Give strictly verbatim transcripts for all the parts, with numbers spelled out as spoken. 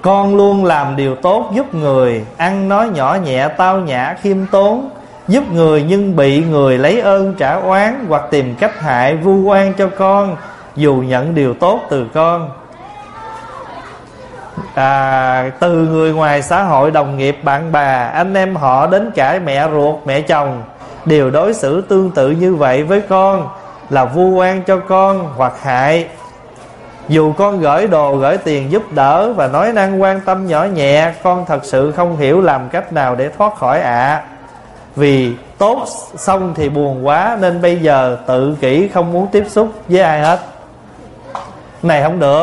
Con luôn làm điều tốt giúp người, ăn nói nhỏ nhẹ tao nhã khiêm tốn, giúp người nhưng bị người lấy ơn trả oán, hoặc tìm cách hại vu oan cho con dù nhận điều tốt từ con. à, Từ người ngoài xã hội, đồng nghiệp, bạn bè, anh em họ đến cả mẹ ruột, mẹ chồng đều đối xử tương tự như vậy với con, là vu oan cho con hoặc hại. Dù con gửi đồ, gửi tiền giúp đỡ và nói năng quan tâm nhỏ nhẹ, con thật sự không hiểu làm cách nào để thoát khỏi ạ. À. Vì tốt xong thì buồn quá, nên bây giờ tự kỷ, không muốn tiếp xúc với ai hết. Này không được.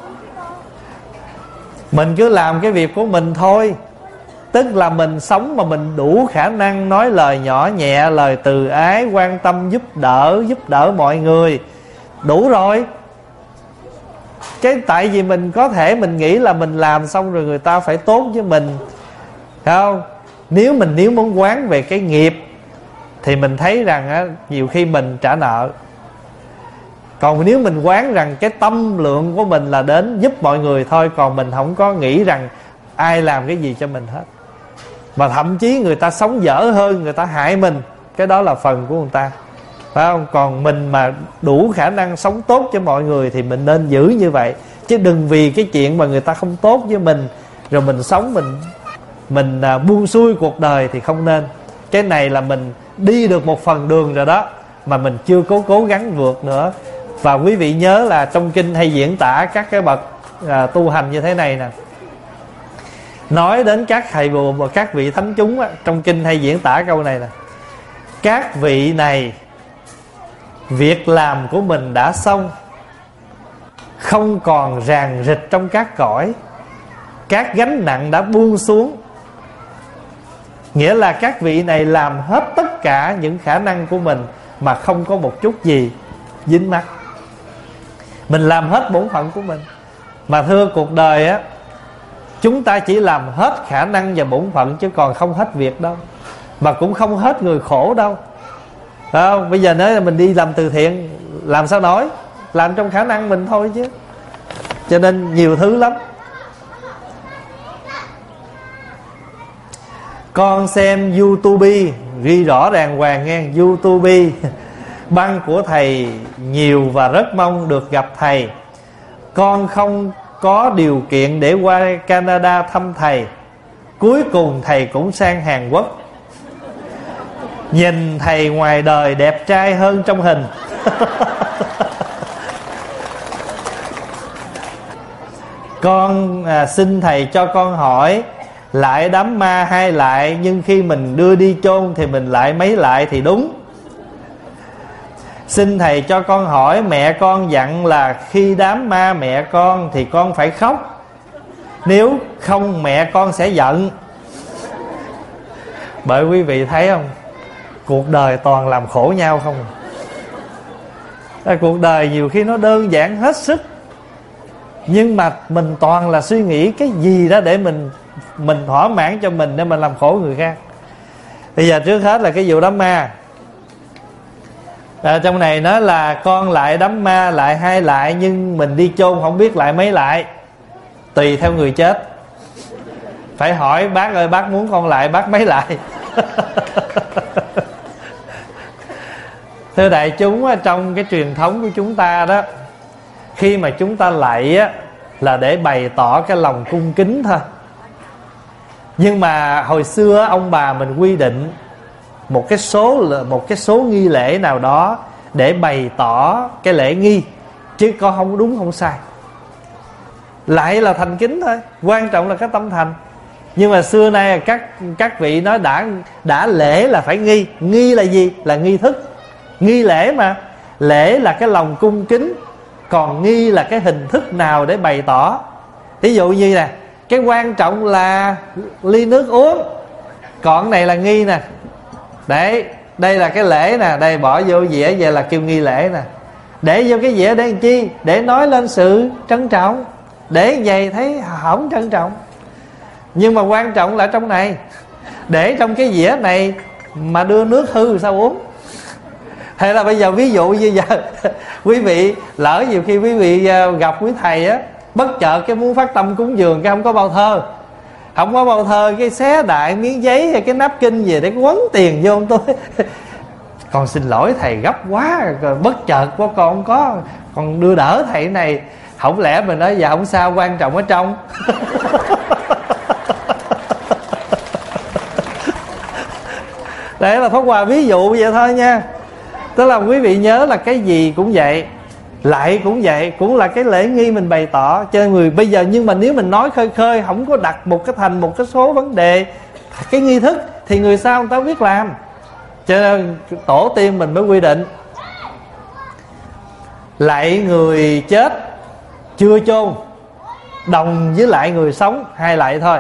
Mình cứ làm cái việc của mình thôi. Tức là mình sống mà mình đủ khả năng nói lời nhỏ nhẹ, lời từ ái, quan tâm giúp đỡ, giúp đỡ mọi người, đủ rồi. Cái tại vì mình có thể mình nghĩ là mình làm xong rồi người ta phải tốt với mình, phải không? Nếu mình nếu muốn quán về cái nghiệp thì mình thấy rằng á, nhiều khi mình trả nợ. Còn nếu mình quán rằng cái tâm lượng của mình là đến giúp mọi người thôi, còn mình không có nghĩ rằng ai làm cái gì cho mình hết, mà thậm chí người ta sống dở hơn, người ta hại mình, cái đó là phần của người ta, phải không? Còn mình mà đủ khả năng sống tốt cho mọi người thì mình nên giữ như vậy. Chứ đừng vì cái chuyện mà người ta không tốt với mình rồi mình sống mình Mình à, buông xuôi cuộc đời thì không nên. Cái này là mình đi được một phần đường rồi đó, mà mình chưa cố cố gắng vượt nữa. Và quý vị nhớ là trong kinh hay diễn tả các cái bậc à, tu hành như thế này nè. Nói đến các thầy bùa và các vị thánh chúng á, trong kinh hay diễn tả câu này nè: các vị này việc làm của mình đã xong, không còn ràng rịch trong các cõi, các gánh nặng đã buông xuống. Nghĩa là các vị này làm hết tất cả những khả năng của mình mà không có một chút gì dính mắc. Mình làm hết bổn phận của mình. Mà thưa, cuộc đời á, chúng ta chỉ làm hết khả năng và bổn phận, chứ còn không hết việc đâu, mà cũng không hết người khổ đâu. Phải không? Bây giờ nếu là mình đi làm từ thiện, làm sao nổi, làm trong khả năng mình thôi chứ. Cho nên nhiều thứ lắm. Con xem YouTube, ghi rõ ràng hoàng nghe, YouTube băng của thầy nhiều và rất mong được gặp thầy. Con không có điều kiện để qua Canada thăm thầy. Cuối cùng thầy cũng sang Hàn Quốc. Nhìn thầy ngoài đời đẹp trai hơn trong hình. Con à, xin thầy cho con hỏi, lại đám ma hay lại, nhưng khi mình đưa đi chôn thì mình lại mấy lại thì đúng? Xin thầy cho con hỏi, mẹ con dặn là khi đám ma mẹ con thì con phải khóc, nếu không mẹ con sẽ giận. Bởi quý vị thấy không, cuộc đời toàn làm khổ nhau không. Cuộc đời nhiều khi nó đơn giản hết sức, nhưng mà mình toàn là suy nghĩ cái gì đó để mình Mình thỏa mãn cho mình, để mình làm khổ người khác. Bây giờ trước hết là cái vụ đám ma. à, Trong này nói là con lại đám ma, lại hai lại, nhưng mình đi chôn không biết lại mấy lại, tùy theo người chết. Phải hỏi bác ơi, bác muốn con lại bác mấy lại? Thưa đại chúng, trong cái truyền thống của chúng ta đó, khi mà chúng ta lạy á, là để bày tỏ cái lòng cung kính thôi. Nhưng mà hồi xưa ông bà mình quy định một cái số một cái số nghi lễ nào đó để bày tỏ cái lễ nghi, chứ con không đúng không sai. Lại là thành kính thôi, quan trọng là cái tâm thành. Nhưng mà xưa nay các các vị nói đã đã lễ là phải nghi. Nghi là gì? Là nghi thức, nghi lễ mà. Lễ là cái lòng cung kính, còn nghi là cái hình thức nào để bày tỏ. Ví dụ như nè, cái quan trọng là ly nước uống, còn này là nghi nè. Đấy, đây là cái lễ nè, đây bỏ vô dĩa vậy là kêu nghi lễ nè. Để vô cái dĩa để làm chi? Để nói lên sự trân trọng. Để vậy thấy không trân trọng. Nhưng mà quan trọng là trong này, để trong cái dĩa này mà đưa nước hư sao uống? Hay là bây giờ ví dụ như giờ quý vị lỡ nhiều khi quý vị gặp quý thầy á, Bất chợt cái muốn phát tâm cúng dường, cái không có bao thơ, không có bao thơ, cái xé đại miếng giấy hay cái nắp kinh về để quấn tiền vô ông tôi. Con xin lỗi thầy gấp quá, bất chợt quá con không có, con đưa đỡ thầy này. Không lẽ mình nói dạ không sao, quan trọng ở trong. Đấy là Pháp Hòa ví dụ vậy thôi nha. Tức là quý vị nhớ là cái gì cũng vậy, lại cũng vậy, cũng là cái lễ nghi mình bày tỏ cho người bây giờ. Nhưng mà nếu mình nói khơi khơi, không có đặt một cái thành một cái số vấn đề, cái nghi thức, thì người sau người ta biết làm. Cho nên tổ tiên mình mới quy định lạy người chết chưa chôn đồng với lại người sống hai lạy thôi.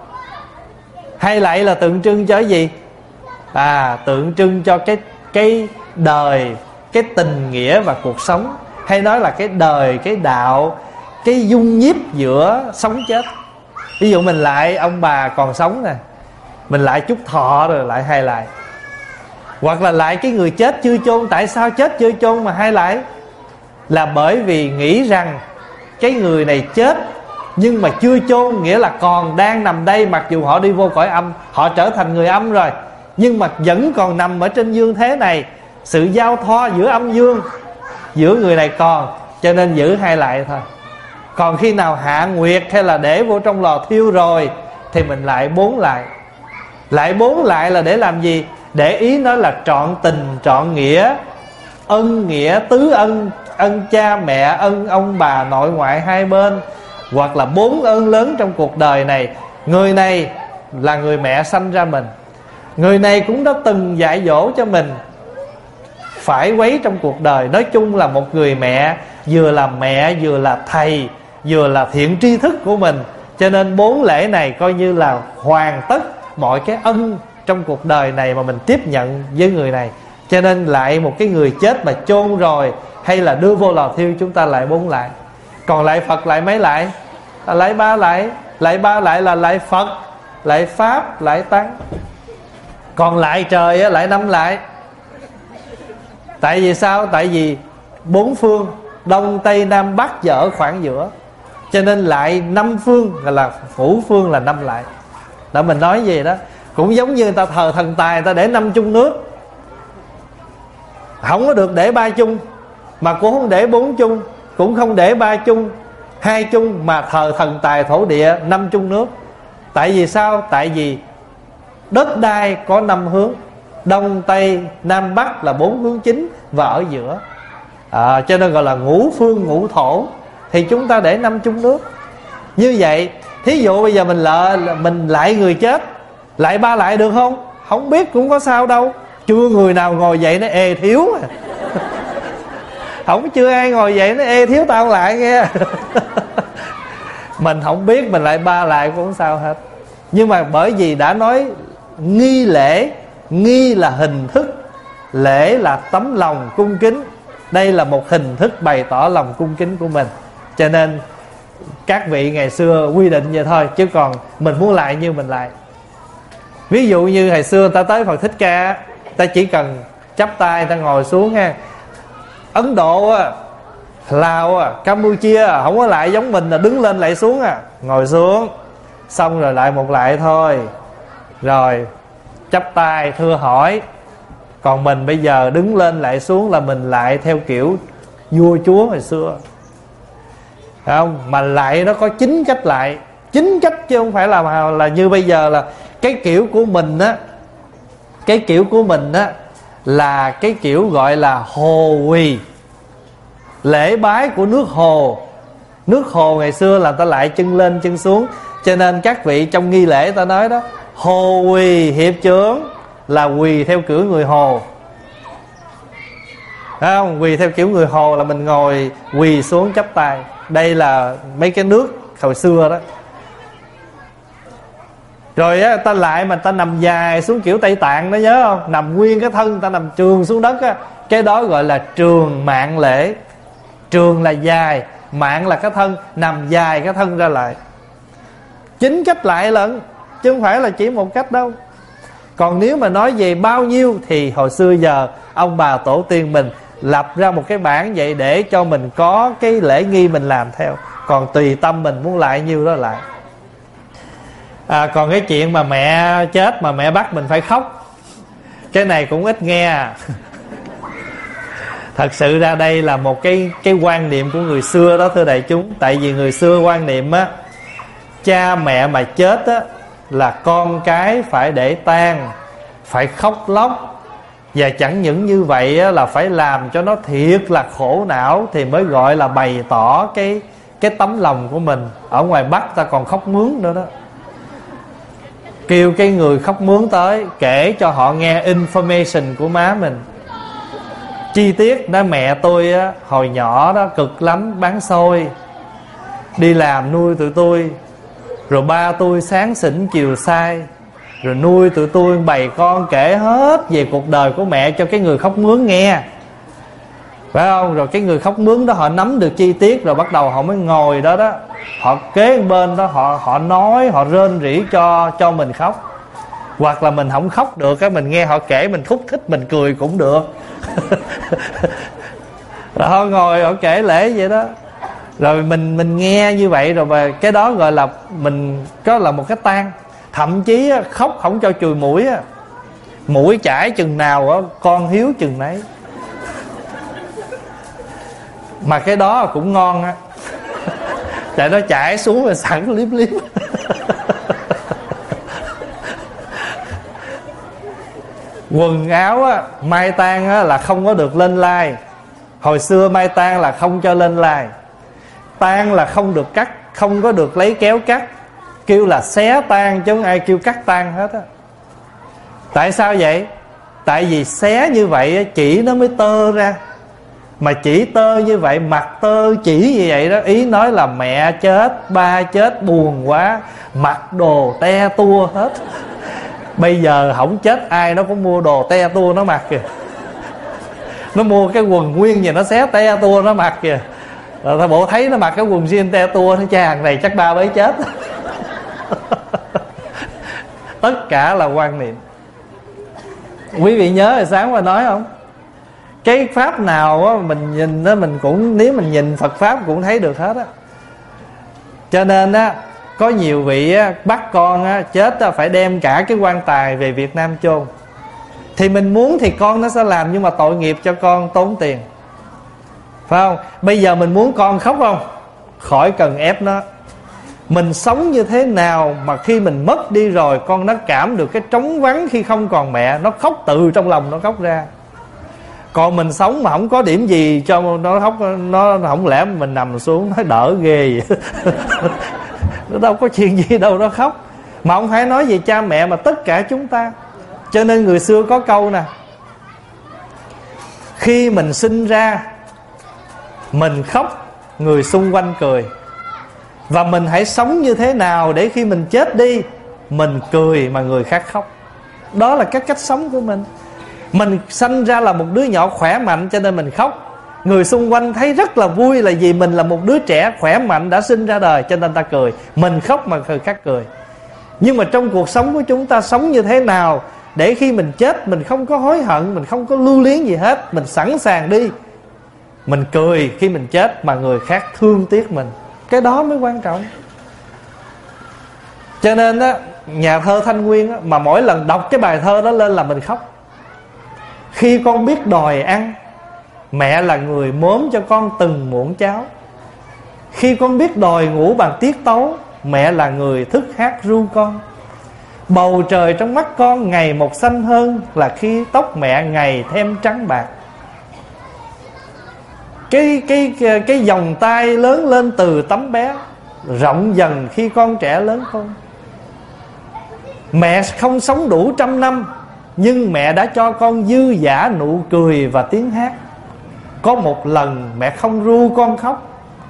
Hai lạy là tượng trưng cho cái gì? À, tượng trưng cho cái cái đời, cái tình nghĩa và cuộc sống, hay nói là cái đời, cái đạo, cái dung nhiếp giữa sống chết. Ví dụ mình lại ông bà còn sống nè, mình lại chúc thọ rồi lại hai lại. Hoặc là lại cái người chết chưa chôn. Tại sao chết chưa chôn mà hai lại? Là bởi vì nghĩ rằng cái người này chết nhưng mà chưa chôn, nghĩa là còn đang nằm đây. Mặc dù họ đi vô cõi âm, họ trở thành người âm rồi, nhưng mà vẫn còn nằm ở trên dương thế này. Sự giao thoa giữa âm dương, giữa người này còn, cho nên giữ hai lại thôi. Còn khi nào hạ nguyệt hay là để vô trong lò thiêu rồi thì mình lại bốn lại. Lại bốn lại là để làm gì? Để ý nói là trọn tình, trọn nghĩa, ân nghĩa tứ ân, ân cha mẹ, ân ông bà nội ngoại hai bên, hoặc là bốn ơn lớn trong cuộc đời này. Người này là người mẹ sanh ra mình, người này cũng đã từng dạy dỗ cho mình phải quấy trong cuộc đời. Nói chung là một người mẹ, vừa là mẹ, vừa là thầy, vừa là thiện tri thức của mình. Cho nên bốn lễ này coi như là hoàn tất mọi cái ân trong cuộc đời này mà mình tiếp nhận với người này. Cho nên lại một cái người chết mà chôn rồi hay là đưa vô lò thiêu, chúng ta lại bốn lại. Còn lại Phật lại mấy lại? À, lại ba lại. Lại ba lại là lại Phật, lại Pháp, lại Tăng. Còn lại trời á, lại năm lại. Tại vì sao? Tại vì bốn phương Đông Tây Nam Bắc và ở khoảng giữa, cho nên lại năm phương, gọi là ngũ phương là năm lại. Đó, mình nói gì đó. Cũng giống như người ta thờ thần tài, người ta để năm chung nước, không có được để ba chung, mà cũng không để bốn chung, cũng không để ba chung, hai chung, mà thờ thần tài thổ địa năm chung nước. Tại vì sao? Tại vì đất đai có năm hướng, Đông Tây Nam Bắc là bốn hướng chính, và ở giữa, à, cho nên gọi là ngũ phương ngũ thổ. Thì chúng ta để năm chung nước. Như vậy, thí dụ bây giờ mình lại mình lại người chết, lại ba lại được không? Không biết cũng có sao đâu. Chưa người nào ngồi dậy nó ê thiếu à. Không chưa ai ngồi dậy nó ê thiếu tao lại nghe. Mình không biết, mình lại ba lại cũng không sao hết. Nhưng mà bởi vì đã nói nghi lễ, nghi là hình thức, lễ là tấm lòng cung kính. Đây là một hình thức bày tỏ lòng cung kính của mình. Cho nên các vị ngày xưa quy định vậy thôi, chứ còn mình muốn lại như mình lại. Ví dụ như hồi xưa ta tới Phật Thích Ca, ta chỉ cần chắp tay ta ngồi xuống nha. Ấn Độ á, Lào á, Campuchia không có lại giống mình là đứng lên lại xuống à. Ngồi xuống xong rồi lại một lại thôi, rồi chắp tay thưa hỏi. Còn mình bây giờ đứng lên lại xuống là mình lại theo kiểu vua chúa hồi xưa, không? Mà lại nó có chín cách lại, chín cách chứ không phải là là như bây giờ là cái kiểu của mình á. Cái kiểu của mình á là cái kiểu gọi là hồ quỳ, lễ bái của nước Hồ. Nước Hồ ngày xưa là ta lại chân lên chân xuống, cho nên các vị trong nghi lễ ta nói đó, hồ quỳ hiệp trưởng là quỳ theo kiểu người Hồ. Thấy không? Quỳ theo kiểu người Hồ là mình ngồi quỳ xuống chắp tay. Đây là mấy cái nước hồi xưa đó. Rồi á, ta lại mà ta nằm dài xuống kiểu Tây Tạng đó, nhớ không? Nằm nguyên cái thân, ta nằm trường xuống đất á. Cái đó gọi là trường mạng lễ. Trường là dài, mạng là cái thân, nằm dài cái thân ra lại. Chín cách lại lận, chứ không phải là chỉ một cách đâu. Còn nếu mà nói về bao nhiêu thì hồi xưa giờ ông bà tổ tiên mình lập ra một cái bảng vậy để cho mình có cái lễ nghi mình làm theo, còn tùy tâm mình muốn lại nhiêu đó lại. À, còn cái chuyện mà mẹ chết mà mẹ bắt mình phải khóc, cái này cũng ít nghe. Thật sự ra đây là một cái cái quan niệm của người xưa đó thưa đại chúng. Tại vì người xưa quan niệm á, cha mẹ mà chết á là con cái phải để tang, phải khóc lóc, và chẳng những như vậy á, là phải làm cho nó thiệt là khổ não thì mới gọi là bày tỏ cái cái tấm lòng của mình. Ở ngoài Bắc ta còn khóc mướn nữa đó, kêu cái người khóc mướn tới kể cho họ nghe information của má mình, chi tiết. Nói mẹ tôi á, hồi nhỏ đó cực lắm, bán xôi, đi làm nuôi tụi tôi, rồi ba tôi sáng xỉn chiều sai, rồi nuôi tụi tôi bày con, kể hết về cuộc đời của mẹ cho cái người khóc mướn nghe, phải không? Rồi cái người khóc mướn đó họ nắm được chi tiết, rồi bắt đầu họ mới ngồi đó đó, họ kế bên đó, họ họ nói, họ rên rỉ cho cho mình khóc. Hoặc là mình không khóc được á, mình nghe họ kể mình thúc thích, mình cười cũng được. Rồi họ ngồi họ kể lễ vậy đó, rồi mình mình nghe như vậy, rồi mà cái đó gọi là mình có là một cái tang. Thậm chí á, khóc không cho chùi mũi á, mũi chảy chừng nào á, con hiếu chừng nấy. Mà cái đó cũng ngon á, tại nó chảy xuống rồi sẵn liếm liếm. Quần áo á, mai tang á, là không có được lên lai. Hồi xưa mai tang là không cho lên lai. Tang là không được cắt, không có được lấy kéo cắt, kêu là xé tang chứ không ai kêu cắt tang hết á. Tại sao vậy? Tại vì xé như vậy á, chỉ nó mới tơ ra. Mà chỉ tơ như vậy, mặt tơ chỉ như vậy đó, ý nói là mẹ chết, ba chết buồn quá, mặc đồ te tua hết. Bây giờ không chết ai nó cũng mua đồ te tua nó mặc kìa. Nó mua cái quần nguyên gì nó xé te tua nó mặc kìa. Rồi ta bộ thấy nó mặc cái quần jean te tua, nó chàng này chắc ba mới chết. Tất cả là quan niệm. Quý vị nhớ hồi sáng qua nói không? Cái pháp nào á, mình nhìn đó mình cũng, nếu mình nhìn Phật pháp cũng thấy được hết á. Cho nên á, có nhiều vị á, bắt con á, chết á, phải đem cả cái quan tài về Việt Nam chôn. Thì mình muốn thì con nó sẽ làm, nhưng mà tội nghiệp cho con tốn tiền, phải không? Bây giờ mình muốn con khóc không? Khỏi cần ép nó. Mình sống như thế nào mà khi mình mất đi rồi, con nó cảm được cái trống vắng khi không còn mẹ, nó khóc từ trong lòng nó khóc ra. Còn mình sống mà không có điểm gì cho nó khóc, nó không lẽ mình nằm xuống nói đỡ ghê vậy. Nó đâu có chuyện gì đâu nó khóc. Mà không phải nói về cha mẹ mà tất cả chúng ta. Cho nên người xưa có câu nè, khi mình sinh ra mình khóc, người xung quanh cười. Và mình hãy sống như thế nào để khi mình chết đi, mình cười mà người khác khóc. Đó là cái cách sống của mình. Mình sanh ra là một đứa nhỏ khỏe mạnh cho nên mình khóc. Người xung quanh thấy rất là vui là vì mình là một đứa trẻ khỏe mạnh đã sinh ra đời cho nên ta cười. Mình khóc mà người khác cười. Nhưng mà trong cuộc sống của chúng ta sống như thế nào để khi mình chết mình không có hối hận, mình không có lưu luyến gì hết, mình sẵn sàng đi, mình cười khi mình chết mà người khác thương tiếc mình. Cái đó mới quan trọng. Cho nên á, nhà thơ Thanh Nguyên á, mà mỗi lần đọc cái bài thơ đó lên là mình khóc. Khi con biết đòi ăn, mẹ là người mớm cho con từng muỗng cháo. Khi con biết đòi ngủ bằng tiết tấu, mẹ là người thức hát ru con. Bầu trời trong mắt con ngày một xanh hơn là khi tóc mẹ ngày thêm trắng bạc. Cái, cái, cái, cái vòng tay lớn lên từ tấm bé, rộng dần khi con trẻ lớn khôn. Mẹ không sống đủ trăm năm, nhưng mẹ đã cho con dư dả nụ cười và tiếng hát. Có một lần mẹ không ru con khóc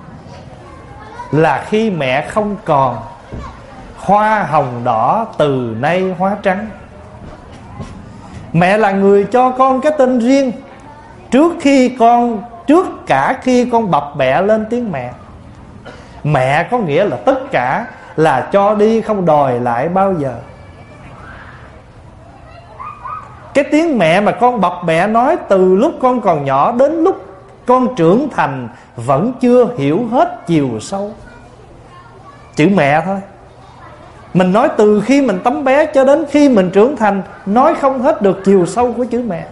là khi mẹ không còn, hoa hồng đỏ từ nay hóa trắng. Mẹ là người cho con cái tên riêng trước khi con trước cả khi con bập bẹ lên tiếng mẹ. Mẹ có nghĩa là tất cả, là cho đi không đòi lại bao giờ. Cái tiếng mẹ mà con bập bẹ nói từ lúc con còn nhỏ đến lúc con trưởng thành vẫn chưa hiểu hết chiều sâu. Chữ mẹ thôi. Mình nói từ khi mình tấm bé cho đến khi mình trưởng thành, nói không hết được chiều sâu của chữ mẹ.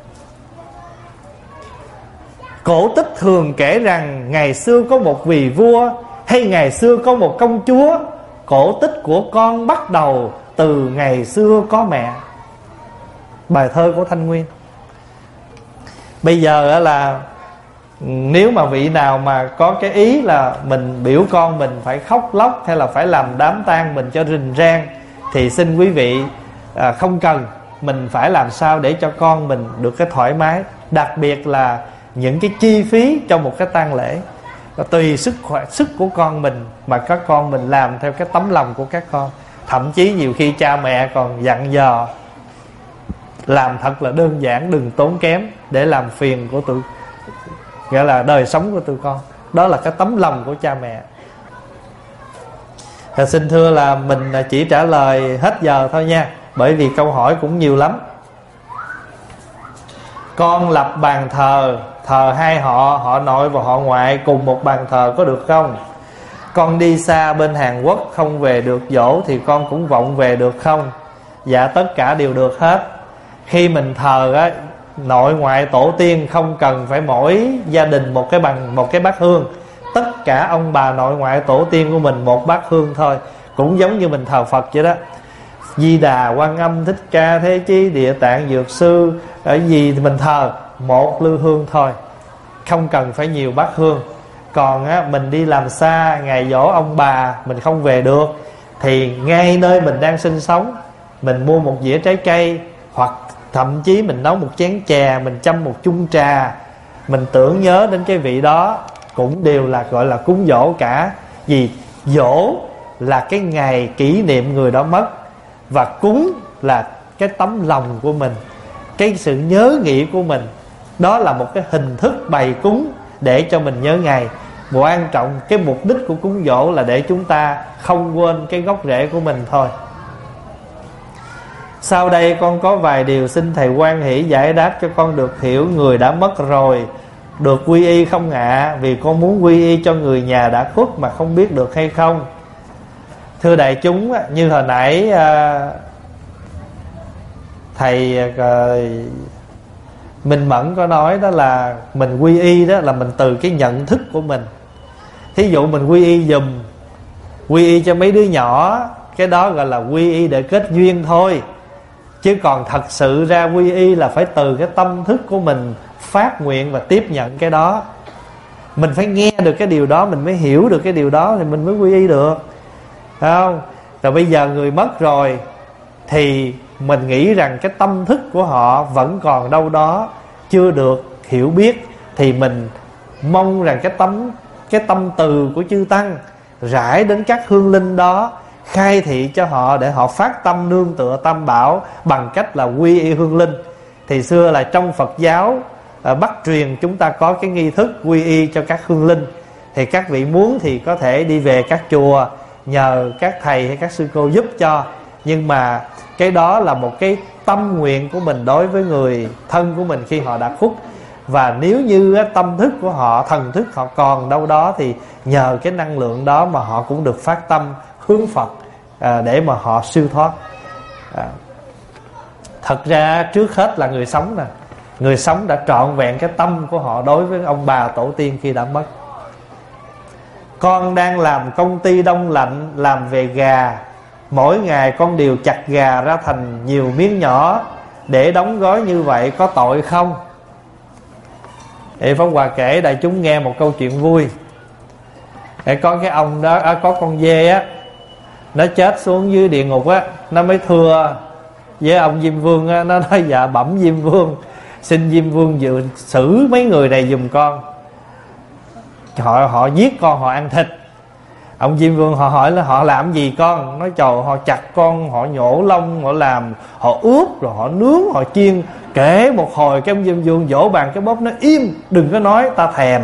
Cổ tích thường kể rằng ngày xưa có một vị vua, hay ngày xưa có một công chúa. Cổ tích của con bắt đầu từ ngày xưa có mẹ. Bài thơ của Thanh Nguyên. Bây giờ là nếu mà vị nào mà có cái ý là mình biểu con mình phải khóc lóc, hay là phải làm đám tang mình cho rình rang, thì xin quý vị à, không cần. Mình phải làm sao để cho con mình được cái thoải mái. Đặc biệt là những cái chi phí cho một cái tang lễ, và tùy sức khỏe, sức của con mình mà các con mình làm theo cái tấm lòng của các con. Thậm chí nhiều khi cha mẹ còn dặn dò làm thật là đơn giản, đừng tốn kém, để làm phiền của tụi, nghĩa là đời sống của tụi con. Đó là cái tấm lòng của cha mẹ. Và xin thưa là mình chỉ trả lời hết giờ thôi nha, bởi vì câu hỏi cũng nhiều lắm. Con lập bàn thờ, thờ hai họ, họ nội và họ ngoại cùng một bàn thờ có được không? Con đi xa bên Hàn Quốc không về được giỗ thì con cũng vọng về được không? Dạ tất cả đều được hết. Khi mình thờ á, nội ngoại tổ tiên không cần phải mỗi gia đình một cái bằng một cái bát hương. Tất cả ông bà nội ngoại tổ tiên của mình một bát hương thôi. Cũng giống như mình thờ Phật vậy đó. Di Đà, Quan Âm, Thích Ca, Thế Chí, Địa Tạng, Dược Sư, ở gì thì mình thờ một lư hương thôi, không cần phải nhiều bát hương. Còn á, mình đi làm xa, ngày giỗ ông bà mình không về được, thì ngay nơi mình đang sinh sống, mình mua một dĩa trái cây, hoặc thậm chí mình nấu một chén chè, mình châm một chung trà, mình tưởng nhớ đến cái vị đó, cũng đều là gọi là cúng giỗ cả. Vì giỗ là cái ngày kỷ niệm người đó mất, và cúng là cái tấm lòng của mình, cái sự nhớ nghĩ của mình. Đó là một cái hình thức bày cúng để cho mình nhớ ngày. Quan trọng cái mục đích của cúng giỗ là để chúng ta không quên cái gốc rễ của mình thôi. Sau đây con có vài điều xin thầy hoan hỷ giải đáp cho con được hiểu. Người đã mất rồi được quy y không ạ? Vì con muốn quy y cho người nhà đã khuất mà không biết được hay không. Thưa đại chúng, như hồi nãy thầy Minh Mẫn có nói, đó là mình quy y đó là mình từ cái nhận thức của mình. Thí dụ mình quy y dùm, quy y cho mấy đứa nhỏ, cái đó gọi là quy y để kết duyên thôi. Chứ còn thật sự ra quy y là phải từ cái tâm thức của mình phát nguyện và tiếp nhận cái đó. Mình phải nghe được cái điều đó, mình mới hiểu được cái điều đó, thì mình mới quy y được, phải không? Rồi bây giờ người mất rồi thì mình nghĩ rằng cái tâm thức của họ vẫn còn đâu đó chưa được hiểu biết, thì mình mong rằng cái tâm cái tâm từ của chư tăng rải đến các hương linh đó, khai thị cho họ để họ phát tâm nương tựa Tam Bảo bằng cách là quy y hương linh. Thì xưa là trong Phật giáo ở Bắc truyền chúng ta có cái nghi thức quy y cho các hương linh. Thì các vị muốn thì có thể đi về các chùa nhờ các thầy hay các sư cô giúp cho. Nhưng mà cái đó là một cái tâm nguyện của mình đối với người thân của mình khi họ đã khuất. Và nếu như tâm thức của họ, thần thức họ còn đâu đó, thì nhờ cái năng lượng đó mà họ cũng được phát tâm hướng Phật à, để mà họ siêu thoát. à, Thật ra trước hết là người sống nè. Người sống đã trọn vẹn cái tâm của họ đối với ông bà tổ tiên khi đã mất. Con đang làm công ty đông lạnh, làm về gà. Mỗi ngày con đều chặt gà ra thành nhiều miếng nhỏ để đóng gói như vậy, có tội không? Thì Pháp Hòa kể đại chúng nghe một câu chuyện vui. Để có cái ông đó, à, có con dê á, nó chết xuống dưới địa ngục á, nó mới thưa với ông Diêm Vương á, nó nói dạ bẩm Diêm Vương, xin Diêm Vương dự xử mấy người này giùm con. Họ họ giết con, họ ăn thịt. Ông Diêm Vương họ hỏi là họ làm gì con? Nói trời, họ chặt con, họ nhổ lông, họ làm, họ ướp, rồi họ nướng, họ chiên. Kể một hồi cái ông Diêm Vương vỗ bàn cái bóp, nó im, đừng có nói, ta thèm.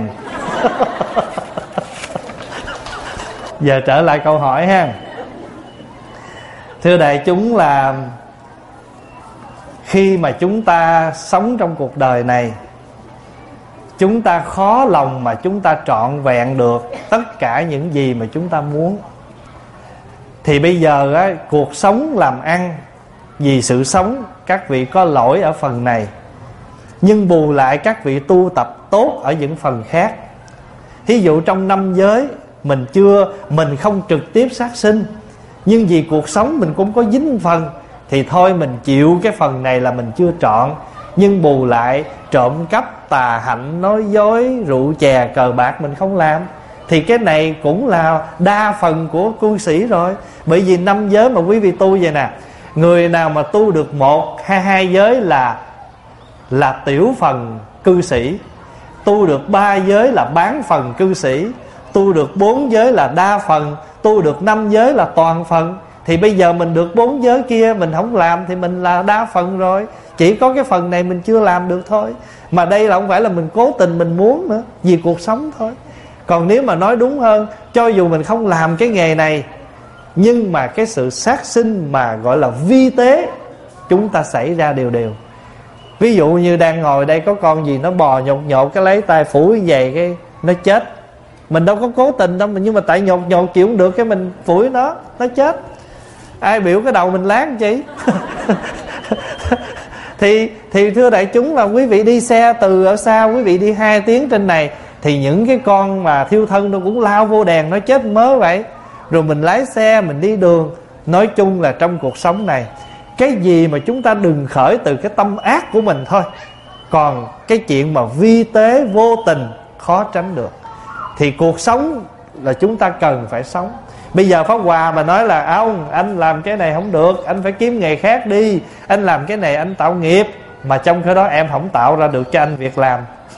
Giờ trở lại câu hỏi ha. Thưa đại chúng, là Khi mà chúng ta sống trong cuộc đời này, chúng ta khó lòng mà chúng ta trọn vẹn được tất cả những gì mà chúng ta muốn. Thì bây giờ á, cuộc sống làm ăn vì sự sống, các vị có lỗi ở phần này, nhưng bù lại các vị tu tập tốt ở những phần khác. Thí dụ trong năm giới, mình chưa Mình không trực tiếp sát sinh, nhưng vì cuộc sống mình cũng có dính phần, thì thôi mình chịu cái phần này là mình chưa trọn. Nhưng bù lại trộm cắp, tà hạnh, nói dối, rượu chè, cờ bạc mình không làm, thì cái này cũng là đa phần của cư sĩ rồi. Bởi vì năm giới mà quý vị tu vậy nè, người nào mà tu được một hay hai giới là là tiểu phần cư sĩ, tu được ba giới là bán phần cư sĩ, tu được bốn giới là đa phần, tu được năm giới là toàn phần. Thì bây giờ mình được bốn giới kia mình không làm thì mình là đa phần rồi. Chỉ có cái phần này mình chưa làm được thôi. Mà đây là không phải là mình cố tình mình muốn nữa, vì cuộc sống thôi. Còn nếu mà nói đúng hơn, cho dù mình không làm cái nghề này, nhưng mà cái sự sát sinh mà gọi là vi tế chúng ta xảy ra đều đều. Ví dụ như đang ngồi đây có con gì nó bò nhột nhột, cái lấy tay phủi như vậy cái nó chết. Mình đâu có cố tình đâu, nhưng mà tại nhột nhột chịu không được cái mình phủi nó, nó chết. Ai biểu cái đầu mình láng chi? Thì thì thưa đại chúng, là quý vị đi xe từ ở xa, quý vị đi hai tiếng trên này, thì những cái con mà thiêu thân nó cũng lao vô đèn, nó chết mớ vậy. Rồi mình lái xe, mình đi đường. Nói chung là trong cuộc sống này, cái gì mà chúng ta đừng khởi từ cái tâm ác của mình thôi. Còn cái chuyện mà vi tế vô tình khó tránh được. Thì cuộc sống là chúng ta cần phải sống. Bây giờ Pháp Hòa mà nói là ông, anh làm cái này không được, anh phải kiếm nghề khác đi, anh làm cái này anh tạo nghiệp, mà trong cái đó em không tạo ra được cho anh việc làm,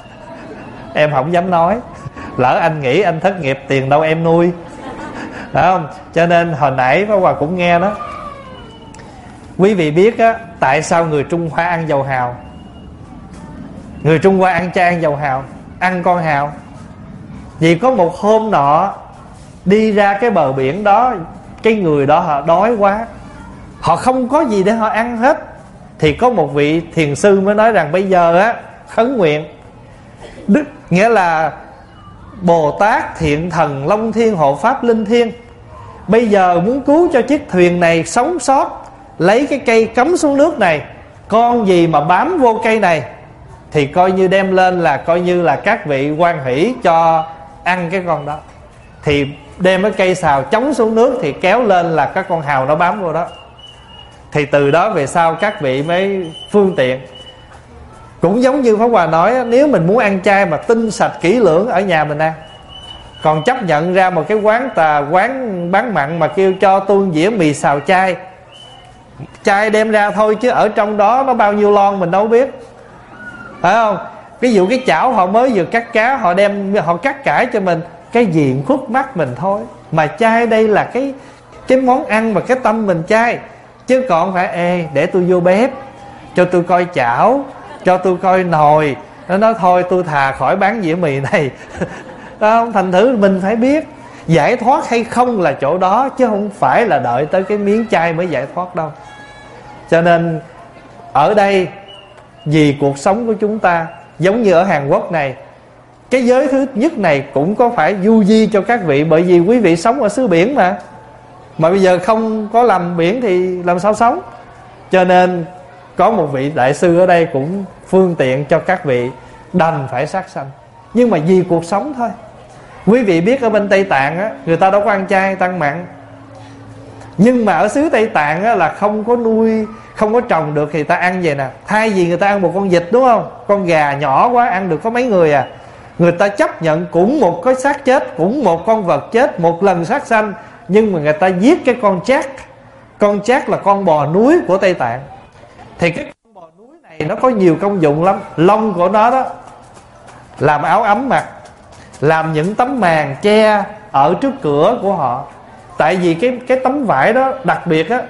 em không dám nói. Lỡ anh nghĩ anh thất nghiệp, tiền đâu em nuôi, phải không? Cho nên hồi nãy Pháp Hòa cũng nghe đó. Quý vị biết á, tại sao người Trung Hoa ăn dầu hào? Người Trung Hoa ăn chay ăn dầu hào, ăn con hào. Vì có một hôm nọ đi ra cái bờ biển đó, cái người đó họ đói quá, họ không có gì để họ ăn hết. Thì có một vị thiền sư mới nói rằng bây giờ á, khấn nguyện Đức, nghĩa là Bồ Tát Thiện Thần Long Thiên Hộ Pháp Linh Thiên, bây giờ muốn cứu cho chiếc thuyền này sống sót, lấy cái cây cắm xuống nước này, con gì mà bám vô cây này thì coi như đem lên là coi như là các vị hoan hỷ cho ăn cái con đó. Thì đem cái cây xào chống xuống nước thì kéo lên là các con hào nó bám vô đó. Thì từ đó về sau các vị mới phương tiện. Cũng giống như Pháp Hòa nói, nếu mình muốn ăn chay mà tinh sạch kỹ lưỡng, ở nhà mình ăn. Còn chấp nhận ra một cái quán tà quán bán mặn mà kêu cho tôi dĩa mì xào chay, chay đem ra thôi, chứ ở trong đó nó bao nhiêu lon mình đâu biết, phải không? Ví dụ cái chảo họ mới vừa cắt cá, họ đem họ cắt cải cho mình, cái gì khuất mắt mình thôi. Mà chay đây là cái cái món ăn mà cái tâm mình chay, chứ còn phải ê để tôi vô bếp, cho tôi coi chảo, cho tôi coi nồi. Nó nói thôi tôi thà khỏi bán dĩa mì này. Không? Thành thử mình phải biết giải thoát hay không là chỗ đó, chứ không phải là đợi tới cái miếng chay mới giải thoát đâu. Cho nên ở đây, vì cuộc sống của chúng ta, giống như ở Hàn Quốc này, cái giới thứ nhất này cũng có phải du di cho các vị. Bởi vì quý vị sống ở xứ biển mà Mà bây giờ không có làm biển thì làm sao sống. Cho nên có một vị đại sư ở đây cũng phương tiện cho các vị đành phải sát sanh, nhưng mà vì cuộc sống thôi. Quý vị biết ở bên Tây Tạng á, người ta đâu có ăn chay tăng mặn. Nhưng mà ở xứ Tây Tạng á, là không có nuôi, không có trồng được thì ta ăn vậy nè. Thay vì người ta ăn một con vịt, đúng không? Con gà nhỏ quá ăn được có mấy người à. Người ta chấp nhận cũng một cái xác chết, cũng một con vật chết, một lần sát sanh, nhưng mà người ta giết cái con chác. Con chác là con bò núi của Tây Tạng. Thì cái con bò núi này nó có nhiều công dụng lắm. Lông của nó đó làm áo ấm mặc, làm những tấm màn che ở trước cửa của họ. Tại vì cái cái tấm vải đó đặc biệt á,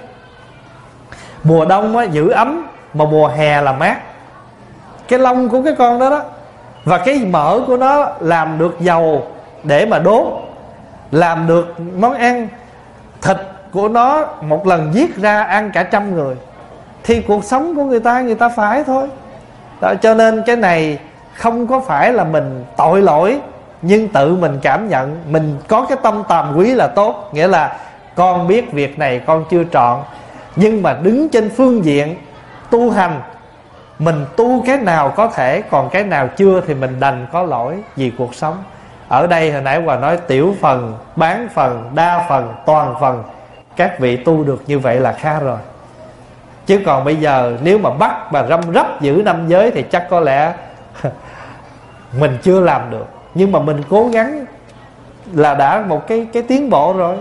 mùa đông á giữ ấm, mà mùa hè là mát. Cái lông của cái con đó đó, và cái mỡ của nó làm được dầu để mà đốt, làm được món ăn. Thịt của nó một lần giết ra ăn cả trăm người. thì cuộc sống của người ta người ta phải thôi đó. Cho nên cái này không có phải là mình tội lỗi, nhưng tự mình cảm nhận mình có cái tâm tàm quý là tốt. Nghĩa là con biết việc này con chưa trọn, nhưng mà đứng trên phương diện tu hành, mình tu cái nào có thể, còn cái nào chưa thì mình đành có lỗi vì cuộc sống. Ở đây hồi nãy Hòa nói tiểu phần, bán phần, đa phần, toàn phần. Các vị tu được như vậy là khá rồi. Chứ còn bây giờ nếu mà bắt và răm rắp giữ năm giới thì chắc có lẽ mình chưa làm được. Nhưng mà mình cố gắng là đã một cái, cái tiến bộ rồi.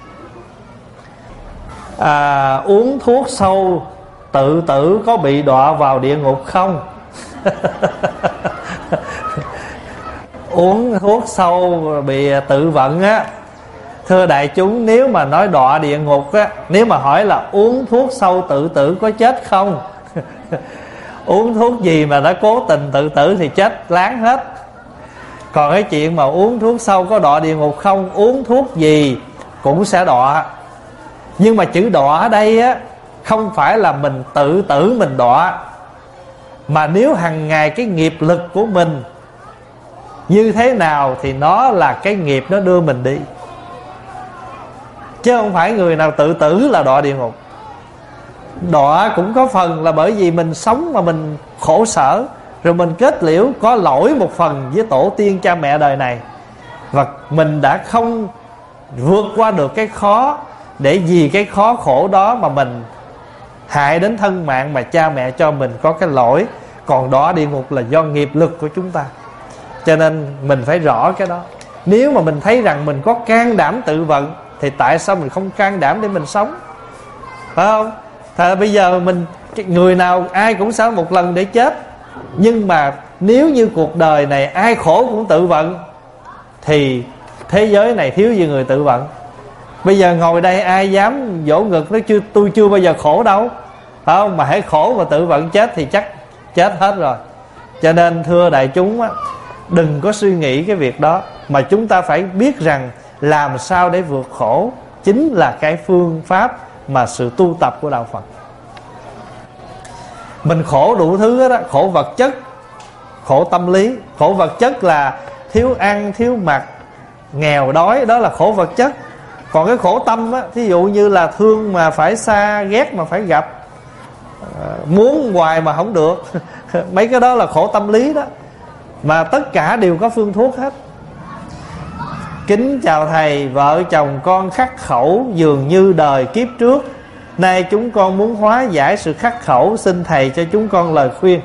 à, Uống thuốc sâu tự tử có bị đọa vào địa ngục không? Uống thuốc sâu bị tự vận á, thưa đại chúng, nếu mà nói đọa địa ngục á, nếu mà hỏi là uống thuốc sâu tự tử có chết không? Uống thuốc gì mà đã cố tình tự tử thì chết láng hết. Còn cái chuyện mà uống thuốc sâu có đọa địa ngục không, uống thuốc gì cũng sẽ đọa. Nhưng mà chữ đọa ở đây á, không phải là mình tự tử mình đọa, mà nếu hằng ngày cái nghiệp lực của mình như thế nào thì nó là cái nghiệp nó đưa mình đi. Chứ không phải người nào tự tử là đọa địa ngục. Đọa cũng có phần là bởi vì mình sống mà mình khổ sở, rồi mình kết liễu có lỗi một phần với tổ tiên cha mẹ đời này, và mình đã không vượt qua được cái khó, để vì cái khó khổ đó mà mình hại đến thân mạng mà cha mẹ cho mình có cái lỗi. Còn đọa địa ngục là do nghiệp lực của chúng ta. Cho nên mình phải rõ cái đó. Nếu mà mình thấy rằng mình có can đảm tự vận thì tại sao mình không can đảm để mình sống? Phải không? Thật bây giờ mình, người nào ai cũng sẽ một lần để chết. Nhưng mà nếu như cuộc đời này ai khổ cũng tự vận thì thế giới này thiếu gì người tự vận. Bây giờ ngồi đây ai dám vỗ ngực nói chưa, tôi chưa bao giờ khổ đâu, phải không? Mà hãy khổ mà tự vận chết thì chắc chết hết rồi. Cho nên thưa đại chúng á, đừng có suy nghĩ cái việc đó, mà chúng ta phải biết rằng làm sao để vượt khổ chính là cái phương pháp mà sự tu tập của đạo Phật. Mình khổ đủ thứ đó, khổ vật chất, khổ tâm lý. Khổ vật chất là thiếu ăn, thiếu mặc, nghèo đói, đó là khổ vật chất. Còn cái khổ tâm á, thí dụ như là thương mà phải xa, ghét mà phải gặp, muốn hoài mà không được, mấy cái đó là khổ tâm lý đó. Mà tất cả đều có phương thuốc hết. Kính chào thầy, vợ chồng con khắc khẩu dường như đời kiếp trước, nay chúng con muốn hóa giải sự khắc khẩu, xin thầy cho chúng con lời khuyên.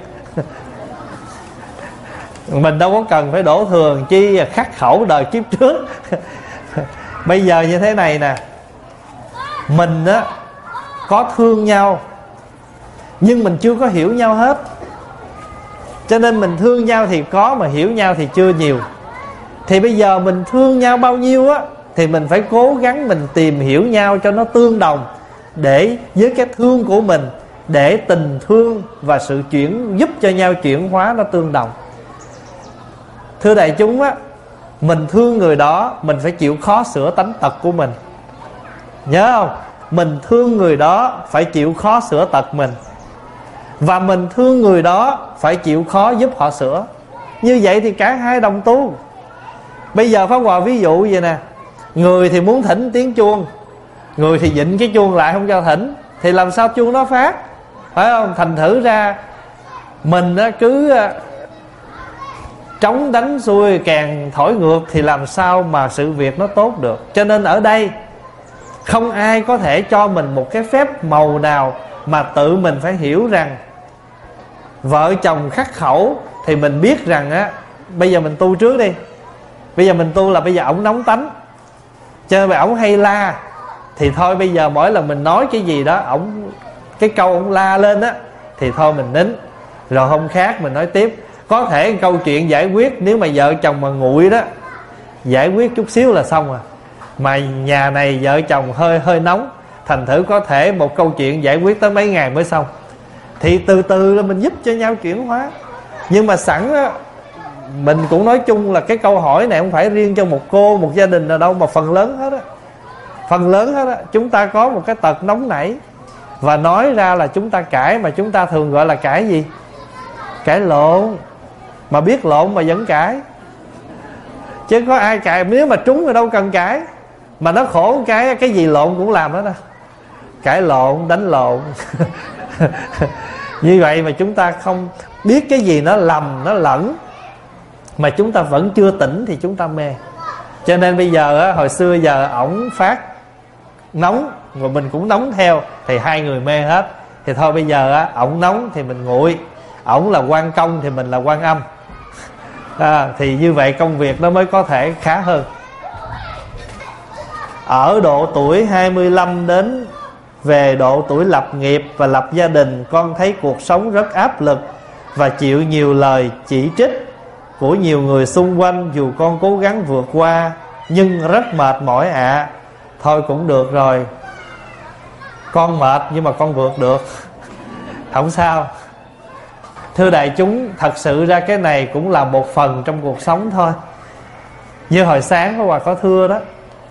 Mình đâu có cần phải đổ thừa chi khắc khẩu đời kiếp trước. Bây giờ như thế này nè, mình á có thương nhau nhưng mình chưa có hiểu nhau hết. Cho nên mình thương nhau thì có, mà hiểu nhau thì chưa nhiều. Thì bây giờ mình thương nhau bao nhiêu á, thì mình phải cố gắng mình tìm hiểu nhau cho nó tương đồng, để với cái thương của mình, để tình thương và sự chuyển giúp cho nhau chuyển hóa nó tương đồng. Thưa đại chúng á, mình thương người đó, mình phải chịu khó sửa tánh tật của mình. Nhớ không? Mình thương người đó phải chịu khó sửa tật mình, và mình thương người đó phải chịu khó giúp họ sửa. Như vậy thì cả hai đồng tu. Bây giờ Pháp Hòa ví dụ vậy nè, người thì muốn thỉnh tiếng chuông, người thì vịn cái chuông lại không cho thỉnh, thì làm sao chuông nó phát? Phải không? Thành thử ra mình cứ trống đánh xuôi, càng thổi ngược, thì làm sao mà sự việc nó tốt được. Cho nên ở đây không ai có thể cho mình một cái phép màu nào, mà tự mình phải hiểu rằng vợ chồng khắc khẩu thì mình biết rằng á, bây giờ mình tu trước đi. Bây giờ mình tu là bây giờ ổng nóng tánh, cho nên ổng hay la, thì thôi bây giờ mỗi lần mình nói cái gì đó, ổng cái câu ổng la lên á, thì thôi mình nín, rồi hôm khác mình nói tiếp. Có thể câu chuyện giải quyết, nếu mà vợ chồng mà nguội đó, giải quyết chút xíu là xong à. Mà nhà này vợ chồng hơi hơi nóng, thành thử có thể một câu chuyện giải quyết tới mấy ngày mới xong. Thì từ từ là mình giúp cho nhau chuyển hóa. Nhưng mà sẵn á, mình cũng nói chung là cái câu hỏi này không phải riêng cho một cô, một gia đình nào đâu, mà phần lớn hết á, phần lớn hết á, chúng ta có một cái tật nóng nảy. Và nói ra là chúng ta cãi, mà chúng ta thường gọi là cãi gì? Cãi lộn. Mà biết lộn mà vẫn cãi. Chứ có ai cãi, nếu mà trúng thì đâu cần cãi. Mà nó khổ cái cái gì lộn cũng làm đó đó. Cãi lộn, đánh lộn. Như vậy mà chúng ta không biết cái gì nó lầm, nó lẫn, mà chúng ta vẫn chưa tỉnh thì chúng ta mê. Cho nên bây giờ á, hồi xưa giờ ổng phát nóng và mình cũng nóng theo, thì hai người mê hết. Thì thôi bây giờ á, ổng nóng thì mình nguội, ổng là quan công thì mình là quan âm. À, thì như vậy công việc nó mới có thể khá hơn. Ở độ tuổi hai mươi lăm đến về độ tuổi lập nghiệp và lập gia đình, con thấy cuộc sống rất áp lực và chịu nhiều lời chỉ trích của nhiều người xung quanh. Dù con cố gắng vượt qua nhưng rất mệt mỏi ạ. À. Thôi cũng được rồi, con mệt nhưng mà con vượt được. Không sao. Thưa đại chúng, thật sự ra cái này cũng là một phần trong cuộc sống thôi. Như hồi sáng có Hòa có thưa đó,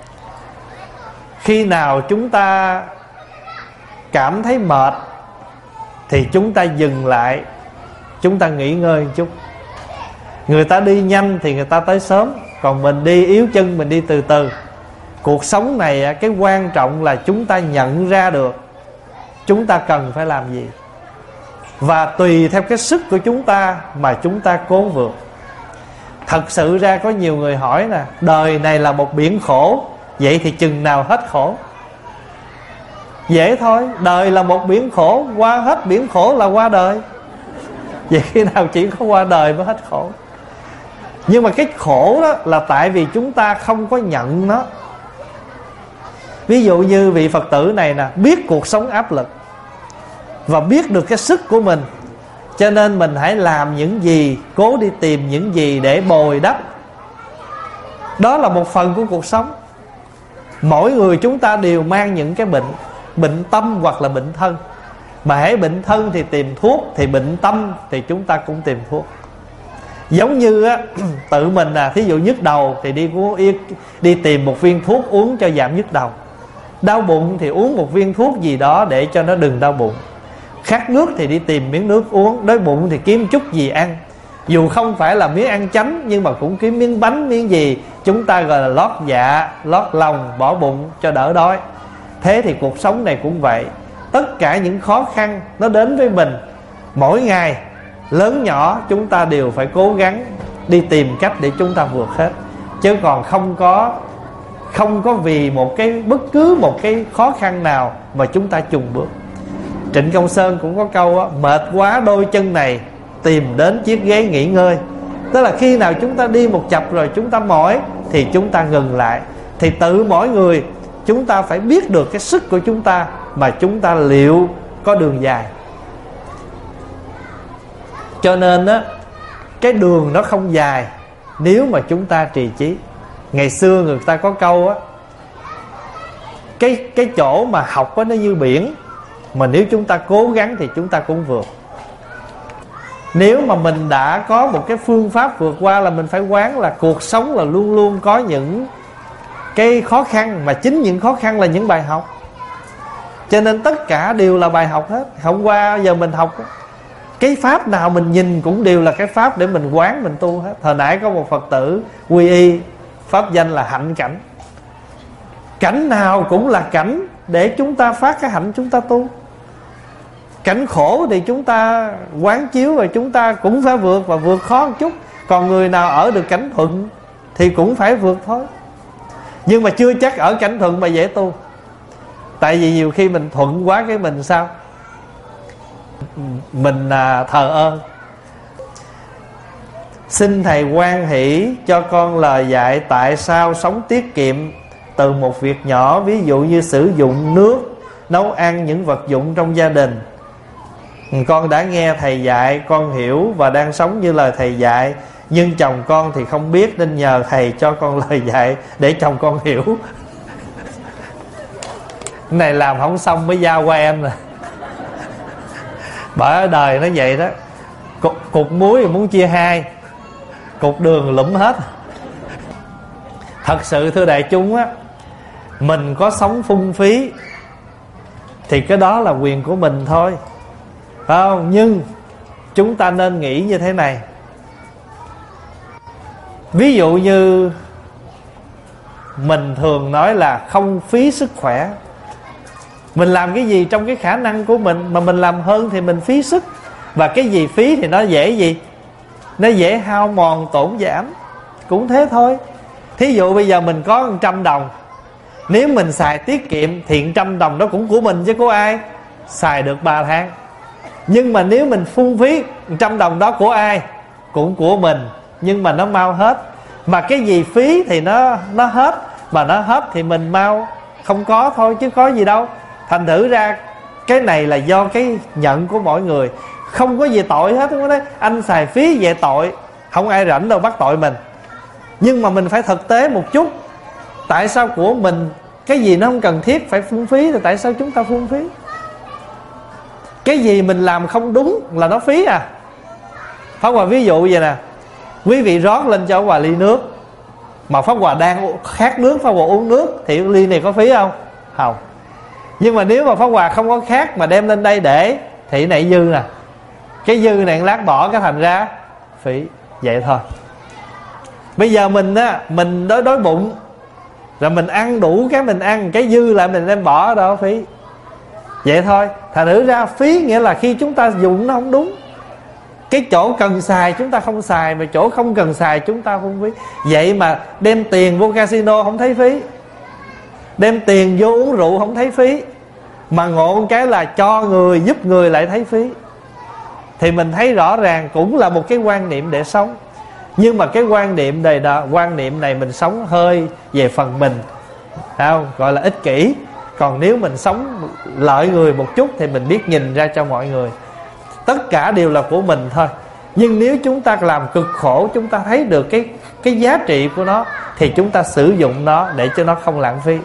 khi nào chúng ta cảm thấy mệt thì chúng ta dừng lại, chúng ta nghỉ ngơi một chút. Người ta đi nhanh thì người ta tới sớm, còn mình đi yếu chân, mình đi từ từ. Cuộc sống này cái quan trọng là chúng ta nhận ra được chúng ta cần phải làm gì, và tùy theo cái sức của chúng ta mà chúng ta cố vượt. Thật sự ra có nhiều người hỏi nè, đời này là một biển khổ, vậy thì chừng nào hết khổ? Dễ thôi, đời là một biển khổ, qua hết biển khổ là qua đời. Vậy khi nào chỉ có qua đời mới hết khổ? Nhưng mà cái khổ đó là tại vì chúng ta không có nhận nó. Ví dụ như vị Phật tử này nè, biết cuộc sống áp lực và biết được cái sức của mình, cho nên mình hãy làm những gì, cố đi tìm những gì để bồi đắp. Đó là một phần của cuộc sống. Mỗi người chúng ta đều mang những cái bệnh, bệnh tâm hoặc là bệnh thân. Mà hễ bệnh thân thì tìm thuốc, thì bệnh tâm thì chúng ta cũng tìm thuốc. Giống như á, tự mình à, thí dụ nhức đầu thì đi đi tìm một viên thuốc uống cho giảm nhức đầu. Đau bụng thì uống một viên thuốc gì đó để cho nó đừng đau bụng. Khát nước thì đi tìm miếng nước uống. Đói bụng thì kiếm chút gì ăn, dù không phải là miếng ăn chánh, nhưng mà cũng kiếm miếng bánh, miếng gì chúng ta gọi là lót dạ, lót lòng, bỏ bụng cho đỡ đói. Thế thì cuộc sống này cũng vậy. Tất cả những khó khăn nó đến với mình mỗi ngày, lớn nhỏ, chúng ta đều phải cố gắng đi tìm cách để chúng ta vượt hết. Chứ còn không có Không có vì một cái bất cứ một cái khó khăn nào mà chúng ta chùn bước. Trịnh Công Sơn cũng có câu á, mệt quá đôi chân này, tìm đến chiếc ghế nghỉ ngơi. Tức là khi nào chúng ta đi một chập rồi chúng ta mỏi thì chúng ta ngừng lại. Thì tự mỗi người chúng ta phải biết được cái sức của chúng ta, mà chúng ta liệu có đường dài. Cho nên á, cái đường nó không dài nếu mà chúng ta trì chí. Ngày xưa người ta có câu á, Cái, cái chỗ mà học á nó như biển, mà nếu chúng ta cố gắng thì chúng ta cũng vượt. Nếu mà mình đã có một cái phương pháp vượt qua, là mình phải quán là cuộc sống là luôn luôn có những cái khó khăn, mà chính những khó khăn là những bài học. Cho nên tất cả đều là bài học hết. Hôm qua giờ mình học cái pháp nào mình nhìn cũng đều là cái pháp để mình quán, mình tu hết. Hồi nãy có một Phật tử quy y pháp danh là hạnh cảnh. Cảnh nào cũng là cảnh để chúng ta phát cái hạnh chúng ta tu. Cảnh khổ thì chúng ta quán chiếu, và chúng ta cũng phải vượt, và vượt khó một chút. Còn người nào ở được cảnh thuận thì cũng phải vượt thôi. Nhưng mà chưa chắc ở cảnh thuận mà dễ tu. Tại vì nhiều khi mình thuận quá cái mình sao? Mình à, thờ ơ. Xin Thầy hoan hỷ cho con lời dạy tại sao sống tiết kiệm từ một việc nhỏ, ví dụ như sử dụng nước, nấu ăn, những vật dụng trong gia đình. Con đã nghe Thầy dạy, con hiểu và đang sống như lời Thầy dạy. Nhưng chồng con thì không biết, nên nhờ Thầy cho con lời dạy để chồng con hiểu. Cái này làm không xong mới giao qua em nè. Bởi ở đời nó vậy đó. Cục, cục muối thì muốn chia hai, cục đường lụm hết. Thật sự thưa đại chúng á, mình có sống phung phí thì cái đó là quyền của mình thôi, phải không? Nhưng chúng ta nên nghĩ như thế này. Ví dụ như mình thường nói là không phí sức khỏe. Mình làm cái gì trong cái khả năng của mình, mà mình làm hơn thì mình phí sức. Và cái gì phí thì nó dễ gì? Nó dễ hao mòn, tổn giảm. Cũng thế thôi. Thí dụ bây giờ mình có một trăm đồng, nếu mình xài tiết kiệm thì một trăm đồng đó cũng của mình chứ của ai? Xài được ba tháng. Nhưng mà nếu mình phung phí một trăm đồng đó của ai? Cũng của mình, nhưng mà nó mau hết. Mà cái gì phí thì nó nó hết, mà nó hết thì mình mau không có thôi chứ có gì đâu. Thành thử ra cái này là do cái nhận của mỗi người. Không có gì tội hết. Không có đấy, anh xài phí về tội, không ai rảnh đâu bắt tội mình. Nhưng mà mình phải thực tế một chút. Tại sao của mình cái gì nó không cần thiết phải phung phí, thì tại sao chúng ta phung phí? Cái gì mình làm không đúng là nó phí à. Pháp Hòa ví dụ vậy nè. Quý vị rót lên cho Pháp Hòa ly nước, mà Pháp Hòa đang khát nước, Pháp Hòa uống nước, thì ly này có phí không? Không. Nhưng mà nếu mà Pháp Hòa không có khát mà đem lên đây để, thì cái này dư nè. Cái dư này lát bỏ cái thành ra phí. Vậy thôi. Bây giờ mình á, mình đói đói bụng, rồi mình ăn đủ cái mình ăn, cái dư lại mình đem bỏ đó phí. Vậy thôi. Thành thử ra phí nghĩa là khi chúng ta dùng nó không đúng. Cái chỗ cần xài chúng ta không xài, mà chỗ không cần xài chúng ta không phí. Vậy mà đem tiền vô casino không thấy phí, đem tiền vô uống rượu không thấy phí, mà ngộ cái là cho người, giúp người lại thấy phí. Thì mình thấy rõ ràng cũng là một cái quan niệm để sống. Nhưng mà cái quan niệm này đó, quan niệm này mình sống hơi về phần mình, không? Gọi là ích kỷ. Còn nếu mình sống lợi người một chút thì mình biết nhìn ra cho mọi người. Tất cả đều là của mình thôi. Nhưng nếu chúng ta làm cực khổ, chúng ta thấy được cái, cái giá trị của nó, thì chúng ta sử dụng nó để cho nó không lãng phí.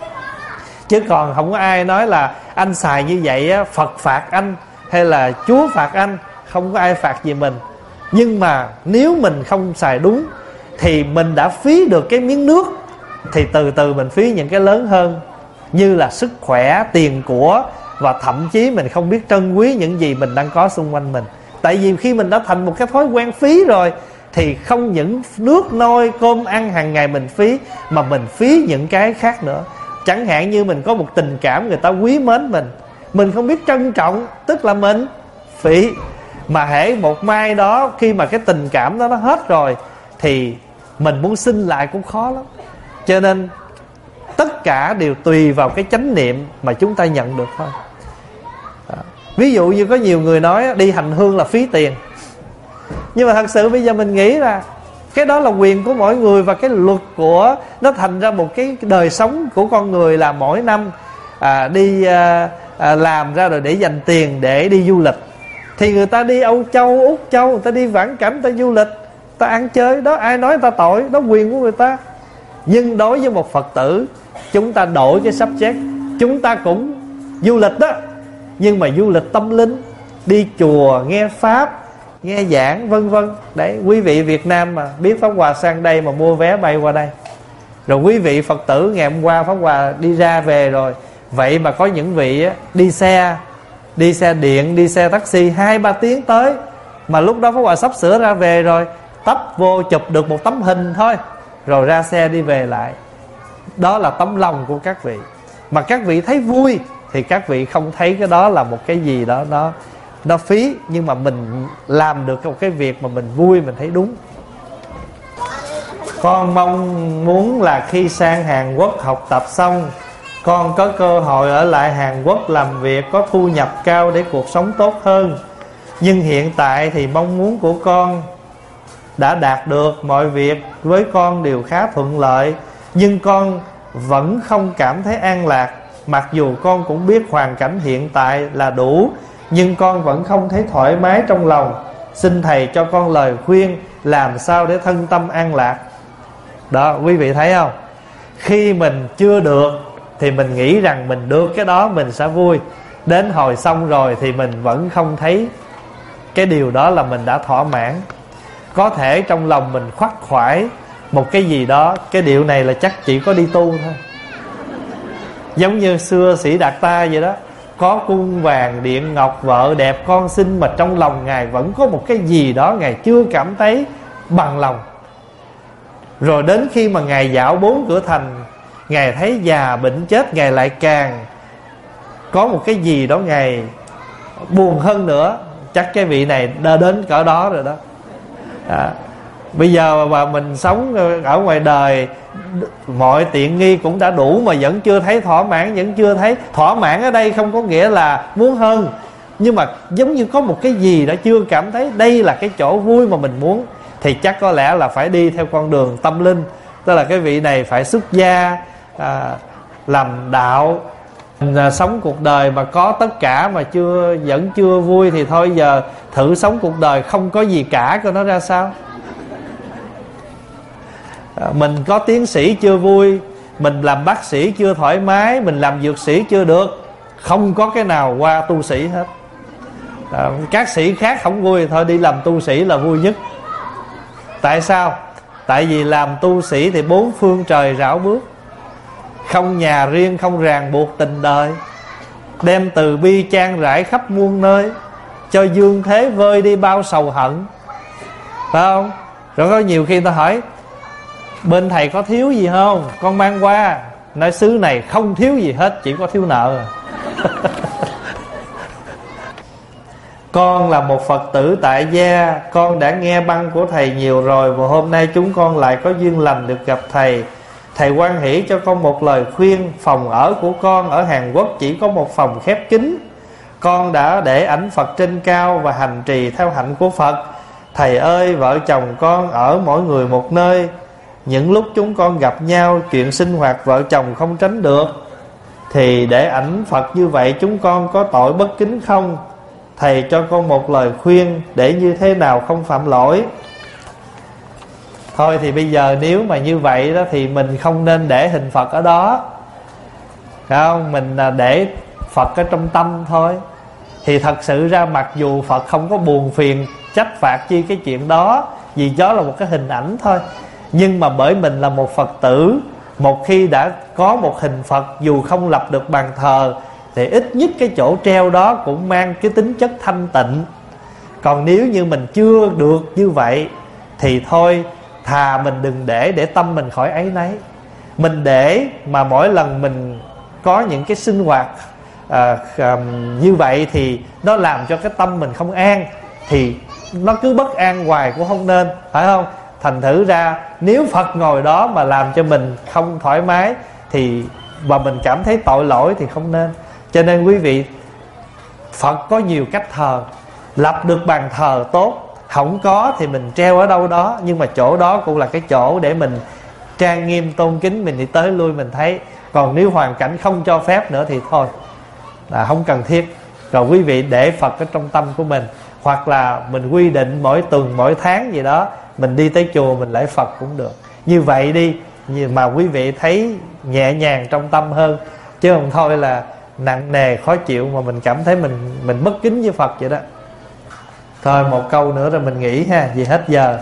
Chứ còn không có ai nói là anh xài như vậy á, Phật phạt anh, hay là Chúa phạt anh. Không có ai phạt gì mình. Nhưng mà nếu mình không xài đúng, thì mình đã phí được cái miếng nước, thì từ từ mình phí những cái lớn hơn, như là sức khỏe, tiền của, và thậm chí mình không biết trân quý những gì mình đang có xung quanh mình. Tại vì khi mình đã thành một cái thói quen phí rồi, thì không những nước nôi cơm ăn hàng ngày mình phí, mà mình phí những cái khác nữa. Chẳng hạn như mình có một tình cảm, người ta quý mến mình, mình không biết trân trọng, tức là mình phí. Mà hễ một mai đó, khi mà cái tình cảm đó nó hết rồi, thì mình muốn xin lại cũng khó lắm. Cho nên tất cả đều tùy vào cái chánh niệm mà chúng ta nhận được thôi. Đó. Ví dụ như có nhiều người nói đi hành hương là phí tiền. Nhưng mà thật sự bây giờ mình nghĩ là cái đó là quyền của mỗi người, và cái luật của nó thành ra một cái đời sống của con người là mỗi năm à, đi à, à, làm ra rồi để dành tiền để đi du lịch. Thì người ta đi Âu Châu, Úc Châu, người ta đi vãn cảnh, người ta du lịch, người ta ăn chơi, đó ai nói người ta tội, đó quyền của người ta. Nhưng đối với một Phật tử, chúng ta đổi cái subject, chúng ta cũng du lịch đó, nhưng mà du lịch tâm linh, đi chùa, nghe Pháp, nghe giảng, vân vân. Đấy, quý vị Việt Nam mà biết Pháp Hòa sang đây mà mua vé bay qua đây. Rồi quý vị Phật tử ngày hôm qua Pháp Hòa đi ra về rồi. Vậy mà có những vị á, đi xe, đi xe điện, đi xe taxi hai ba tiếng tới, mà lúc đó Pháp Hòa sắp sửa ra về rồi, tấp vô chụp được một tấm hình thôi, rồi ra xe đi về lại. Đó là tấm lòng của các vị. Mà các vị thấy vui, thì các vị không thấy cái đó là một cái gì đó nó, nó phí. Nhưng mà mình làm được một cái việc mà mình vui, mình thấy đúng. Con mong muốn là khi sang Hàn Quốc học tập xong, con có cơ hội ở lại Hàn Quốc làm việc, có thu nhập cao để cuộc sống tốt hơn. Nhưng hiện tại thì mong muốn của con đã đạt được, mọi việc với con đều khá thuận lợi, nhưng con vẫn không cảm thấy an lạc. Mặc dù con cũng biết hoàn cảnh hiện tại là đủ, nhưng con vẫn không thấy thoải mái trong lòng. Xin Thầy cho con lời khuyên làm sao để thân tâm an lạc. Đó, quý vị thấy không? Khi mình chưa được thì mình nghĩ rằng mình được cái đó mình sẽ vui. Đến hồi xong rồi thì mình vẫn không thấy cái điều đó là mình đã thỏa mãn. Có thể trong lòng mình khoắt khoải một cái gì đó, cái điệu này là chắc chỉ có đi tu thôi. Giống như xưa Sĩ Đạt Ta vậy đó, có cung vàng điện ngọc, vợ đẹp con xinh, mà trong lòng Ngài vẫn có một cái gì đó Ngài chưa cảm thấy bằng lòng. Rồi đến khi mà Ngài dạo bốn cửa thành, Ngài thấy già bệnh chết, Ngài lại càng có một cái gì đó Ngài buồn hơn nữa. Chắc cái vị này đã đến cỡ đó rồi đó. à, Bây giờ mà mình sống ở ngoài đời, mọi tiện nghi cũng đã đủ mà vẫn chưa thấy thỏa mãn. Vẫn chưa thấy thỏa mãn ở đây không có nghĩa là muốn hơn, nhưng mà giống như có một cái gì đó chưa cảm thấy đây là cái chỗ vui mà mình muốn, thì chắc có lẽ là phải đi theo con đường tâm linh. Tức là cái vị này phải xuất gia, à, làm đạo. À, sống cuộc đời mà có tất cả mà chưa vẫn chưa vui thì thôi giờ thử sống cuộc đời không có gì cả coi nó ra sao. à, Mình có tiến sĩ chưa vui, mình làm bác sĩ chưa thoải mái, mình làm dược sĩ chưa được. Không có cái nào qua tu sĩ hết. à, Các sĩ khác không vui thì thôi đi làm tu sĩ là vui nhất. Tại sao? Tại vì làm tu sĩ thì bốn phương trời rảo bước, không nhà riêng, không ràng buộc tình đời, đem từ bi chan rải khắp muôn nơi, cho dương thế vơi đi bao sầu hận. Phải không? Rồi có nhiều khi ta hỏi bên thầy có thiếu gì không, con mang qua. Nói xứ này không thiếu gì hết, chỉ có thiếu nợ. Con là một Phật tử tại gia, con đã nghe băng của thầy nhiều rồi, và hôm nay chúng con lại có duyên lành được gặp thầy. Thầy hoan hỷ cho con một lời khuyên. Phòng ở của con ở Hàn Quốc chỉ có một phòng khép kín. Con đã để ảnh Phật trên cao và hành trì theo hạnh của Phật. Thầy ơi, vợ chồng con ở mỗi người một nơi. Những lúc chúng con gặp nhau, chuyện sinh hoạt vợ chồng không tránh được, thì để ảnh Phật như vậy chúng con có tội bất kính không? Thầy cho con một lời khuyên để như thế nào không phạm lỗi. Thôi thì bây giờ nếu mà như vậy đó thì mình không nên để hình Phật ở đó, phải không? Mình để Phật ở trong tâm thôi. Thì thật sự ra mặc dù Phật không có buồn phiền trách phạt chi cái chuyện đó, vì đó là một cái hình ảnh thôi, nhưng mà bởi mình là một Phật tử, một khi đã có một hình Phật, dù không lập được bàn thờ, thì ít nhất cái chỗ treo đó cũng mang cái tính chất thanh tịnh. Còn nếu như mình chưa được như vậy thì thôi, thà mình đừng để để tâm mình khỏi áy náy. Mình để mà mỗi lần mình có những cái sinh hoạt à, à, như vậy thì nó làm cho cái tâm mình không an, thì nó cứ bất an hoài cũng không nên, phải không? Thành thử ra nếu Phật ngồi đó mà làm cho mình không thoải mái thì và mình cảm thấy tội lỗi thì không nên. Cho nên quý vị, Phật có nhiều cách thờ. Lập được bàn thờ tốt, không có thì mình treo ở đâu đó, nhưng mà chỗ đó cũng là cái chỗ để mình trang nghiêm tôn kính, mình đi tới lui mình thấy. Còn nếu hoàn cảnh không cho phép nữa thì thôi, là không cần thiết. Rồi quý vị để Phật ở trong tâm của mình, hoặc là mình quy định mỗi tuần mỗi tháng gì đó mình đi tới chùa mình lễ Phật cũng được. Như vậy đi mà quý vị thấy nhẹ nhàng trong tâm hơn, chứ không thôi là nặng nề khó chịu mà mình cảm thấy mình mình bất kính với Phật vậy đó. Thôi một câu nữa rồi mình nghỉ ha, vì hết giờ.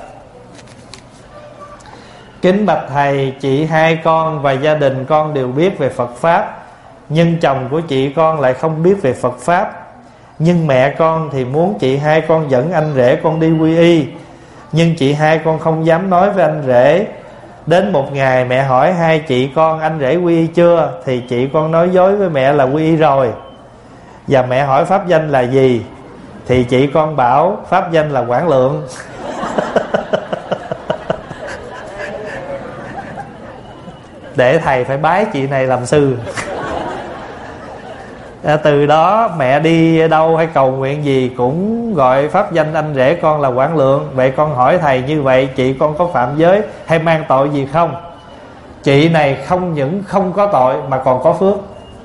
Kính bạch thầy, chị hai con và gia đình con đều biết về Phật Pháp, nhưng chồng của chị con lại không biết về Phật Pháp. Nhưng mẹ con thì muốn chị hai con dẫn anh rể con đi quy y, nhưng chị hai con không dám nói với anh rể. Đến một ngày mẹ hỏi hai chị con anh rể quy y chưa, thì chị con nói dối với mẹ là quy y rồi. Và mẹ hỏi pháp danh là gì, thì chị con bảo pháp danh là Quảng Lượng. Để thầy phải bái chị này làm sư. Từ đó mẹ đi đâu hay cầu nguyện gì cũng gọi pháp danh anh rể con là Quảng Lượng. Vậy con hỏi thầy, như vậy chị con có phạm giới hay mang tội gì không? Chị này không những không có tội mà còn có phước.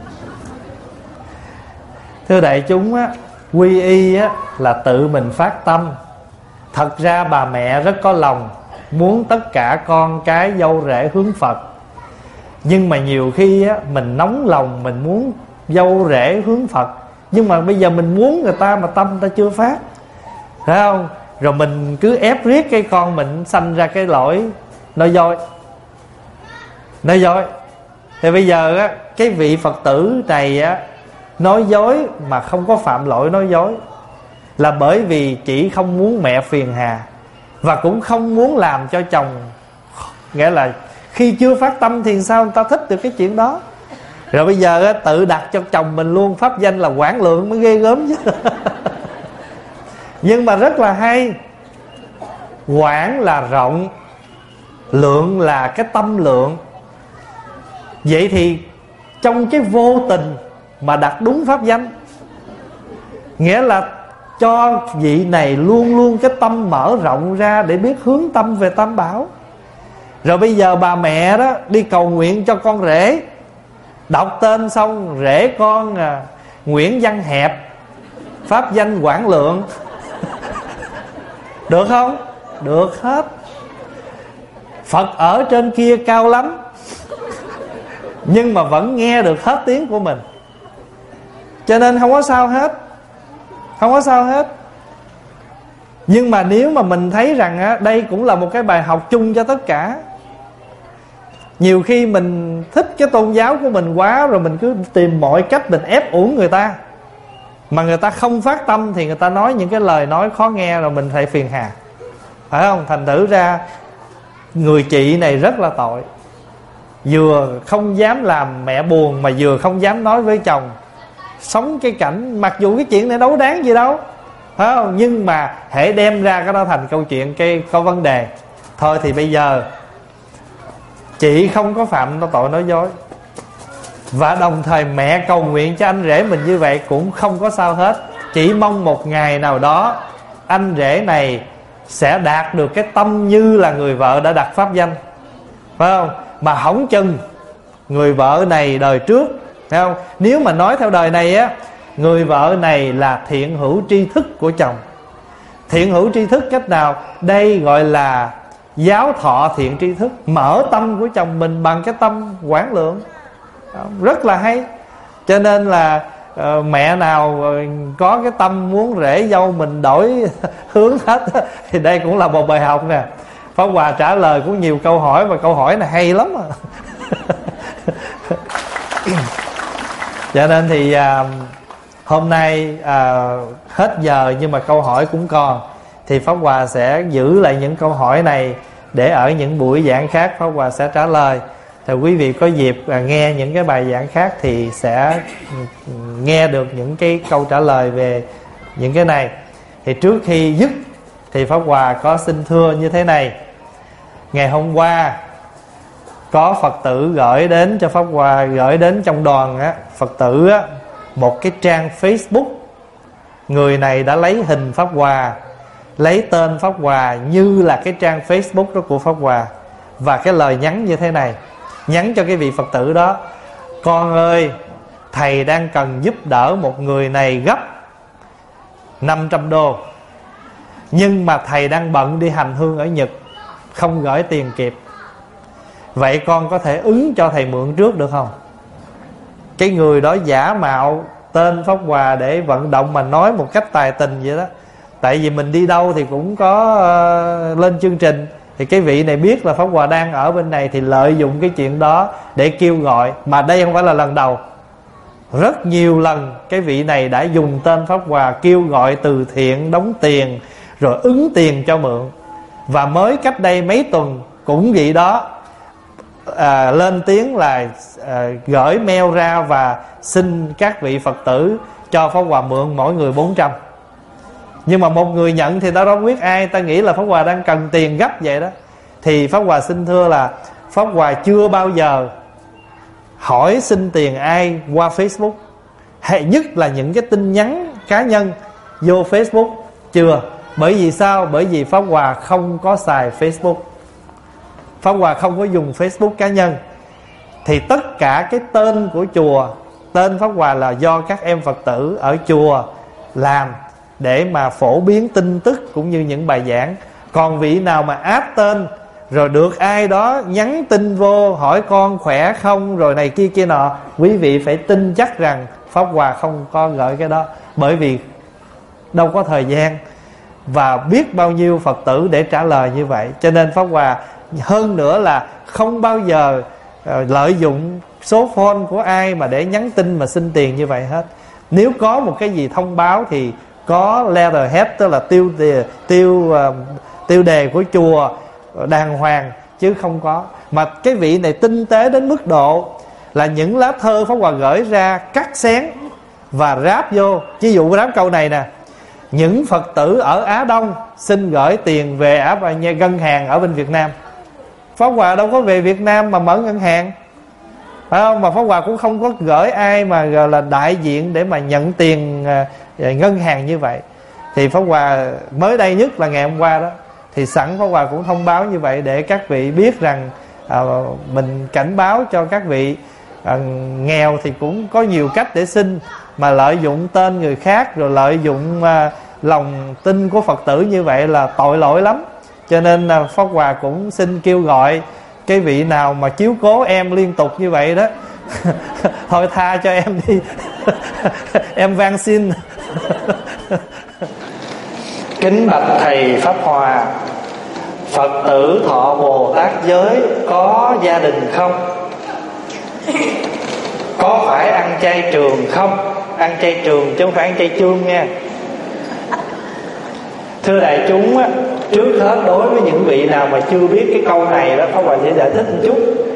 Thưa đại chúng á, quy y á, là tự mình phát tâm. Thật ra bà mẹ rất có lòng, muốn tất cả con cái dâu rể hướng Phật. Nhưng mà nhiều khi á, mình nóng lòng, mình muốn dâu rể hướng Phật, nhưng mà bây giờ mình muốn người ta mà tâm ta chưa phát, phải không? Rồi mình cứ ép riết cái con mình sanh ra cái lỗi nói dối. Nói dối Thì bây giờ á, cái vị Phật tử này á, nói dối mà không có phạm lỗi nói dối, là bởi vì chỉ không muốn mẹ phiền hà, và cũng không muốn làm cho chồng, nghĩa là khi chưa phát tâm thì sao người ta thích được cái chuyện đó. Rồi bây giờ tự đặt cho chồng mình luôn pháp danh là Quảng Lượng mới ghê gớm chứ. Nhưng mà rất là hay. Quảng là rộng, lượng là cái tâm lượng. Vậy thì trong cái vô tình mà đặt đúng pháp danh, nghĩa là cho vị này luôn luôn cái tâm mở rộng ra để biết hướng tâm về Tam Bảo. Rồi bây giờ bà mẹ đó đi cầu nguyện cho con rể, đọc tên xong rể con à, Nguyễn Văn Hẹp, pháp danh Quảng Lượng. Được không? Được hết. Phật ở trên kia cao lắm, nhưng mà vẫn nghe được hết tiếng của mình, cho nên không có sao hết. Không có sao hết. Nhưng mà nếu mà mình thấy rằng á, đây cũng là một cái bài học chung cho tất cả. Nhiều khi mình thích cái tôn giáo của mình quá, rồi mình cứ tìm mọi cách mình ép uổng người ta, mà người ta không phát tâm thì người ta nói những cái lời nói khó nghe, rồi mình phải phiền hà, phải không? Thành thử ra người chị này rất là tội, vừa không dám làm mẹ buồn, mà vừa không dám nói với chồng. Sống cái cảnh, mặc dù cái chuyện này đâu đáng gì đâu, phải không? Nhưng mà hễ đem ra cái đó thành câu chuyện cái có vấn đề. Thôi thì bây giờ chị không có phạm tội nói dối, và đồng thời mẹ cầu nguyện cho anh rể mình như vậy cũng không có sao hết. Chỉ mong một ngày nào đó anh rể này sẽ đạt được cái tâm như là người vợ đã đặt pháp danh, phải không? Mà hỏng chừng người vợ này đời trước, thấy không? Nếu mà nói theo đời này á, người vợ này là thiện hữu tri thức của chồng. Thiện hữu tri thức cách nào? Đây gọi là giáo thọ thiện tri thức, mở tâm của chồng mình bằng cái tâm Quảng Lượng. Rất là hay. Cho nên là uh, mẹ nào uh, có cái tâm muốn rể dâu mình đổi hướng hết thì đây cũng là một bài học nè. Pháp Hòa trả lời cũng nhiều câu hỏi, và câu hỏi này hay lắm à. Cho nên thì uh, hôm nay uh, hết giờ, nhưng mà câu hỏi cũng còn, thì Pháp Hòa sẽ giữ lại những câu hỏi này để ở những buổi giảng khác Pháp Hòa sẽ trả lời. Thì quý vị có dịp uh, nghe những cái bài giảng khác thì sẽ nghe được những cái câu trả lời về những cái này. Thì trước khi dứt thì Pháp Hòa có xin thưa như thế này. Ngày hôm qua có Phật tử gửi đến cho Pháp Hòa, gửi đến trong đoàn á, Phật tử á, một cái trang Facebook. Người này đã lấy hình Pháp Hòa, lấy tên Pháp Hòa như là cái trang Facebook đó của Pháp Hòa, và cái lời nhắn như thế này, nhắn cho cái vị Phật tử đó: con ơi, thầy đang cần giúp đỡ một người này gấp năm trăm đô, nhưng mà thầy đang bận đi hành hương ở Nhật, không gửi tiền kịp. Vậy con có thể ứng cho thầy mượn trước được không? Cái người đó giả mạo tên Pháp Hòa để vận động, mà nói một cách tài tình vậy đó. Tại vì mình đi đâu thì cũng có uh, lên chương trình, thì cái vị này biết là Pháp Hòa đang ở bên này thì lợi dụng cái chuyện đó để kêu gọi. Mà đây không phải là lần đầu, rất nhiều lần cái vị này đã dùng tên Pháp Hòa kêu gọi từ thiện, đóng tiền, rồi ứng tiền cho mượn. Và mới cách đây mấy tuần cũng vậy đó, à, lên tiếng là à, gửi mail ra và xin các vị Phật tử cho Pháp Hòa mượn mỗi người bốn trăm. Nhưng mà một người nhận thì ta đâu biết ai, ta nghĩ là Pháp Hòa đang cần tiền gấp vậy đó. Thì Pháp Hòa xin thưa là Pháp Hòa chưa bao giờ hỏi xin tiền ai qua Facebook, hay nhất là những cái tin nhắn cá nhân vô Facebook, chưa. Bởi vì sao? Bởi vì Pháp Hòa không có xài Facebook, Pháp Hòa không có dùng Facebook cá nhân. Thì tất cả cái tên của chùa, tên Pháp Hòa là do các em Phật tử ở chùa làm để mà phổ biến tin tức cũng như những bài giảng. Còn vị nào mà áp tên rồi được ai đó nhắn tin vô hỏi con khỏe không rồi này kia kia nọ, quý vị phải tin chắc rằng Pháp Hòa không có gửi cái đó. Bởi vì đâu có thời gian và biết bao nhiêu Phật tử để trả lời như vậy. Cho nên Pháp Hòa hơn nữa là không bao giờ uh, lợi dụng số phone của ai mà để nhắn tin mà xin tiền như vậy hết. Nếu có một cái gì thông báo thì có letterhead, tức là tiêu đề, tiêu uh, tiêu đề của chùa đàng hoàng, chứ không có. Mà cái vị này tinh tế đến mức độ là những lá thơ Pháp Hòa gửi ra cắt xén và ráp vô. Ví dụ ráp câu này nè: những Phật tử ở Á Đông xin gửi tiền về Á và ngân hàng ở bên Việt Nam. Pháp Hòa đâu có về Việt Nam mà mở ngân hàng, phải không? Mà Pháp Hòa cũng không có gửi ai mà gọi là đại diện để mà nhận tiền ngân hàng như vậy. Thì Pháp Hòa mới đây nhất là ngày hôm qua đó, thì sẵn Pháp Hòa cũng thông báo như vậy để các vị biết rằng à, mình cảnh báo cho các vị à, nghèo thì cũng có nhiều cách để xin, mà lợi dụng tên người khác rồi lợi dụng à, lòng tin của Phật tử như vậy là tội lỗi lắm. Cho nên là Pháp Hòa cũng xin kêu gọi cái vị nào mà chiếu cố em liên tục như vậy đó thôi tha cho em đi em van xin. Kính bạch thầy Pháp Hòa, Phật tử thọ Bồ Tát giới có gia đình không? Có phải ăn chay trường không? Ăn chay trường chứ không phải ăn chay chương nha. Thưa đại chúng á, trước hết đối với những vị nào mà chưa biết cái câu này đó, Pháp Hòa sẽ giải thích một chút.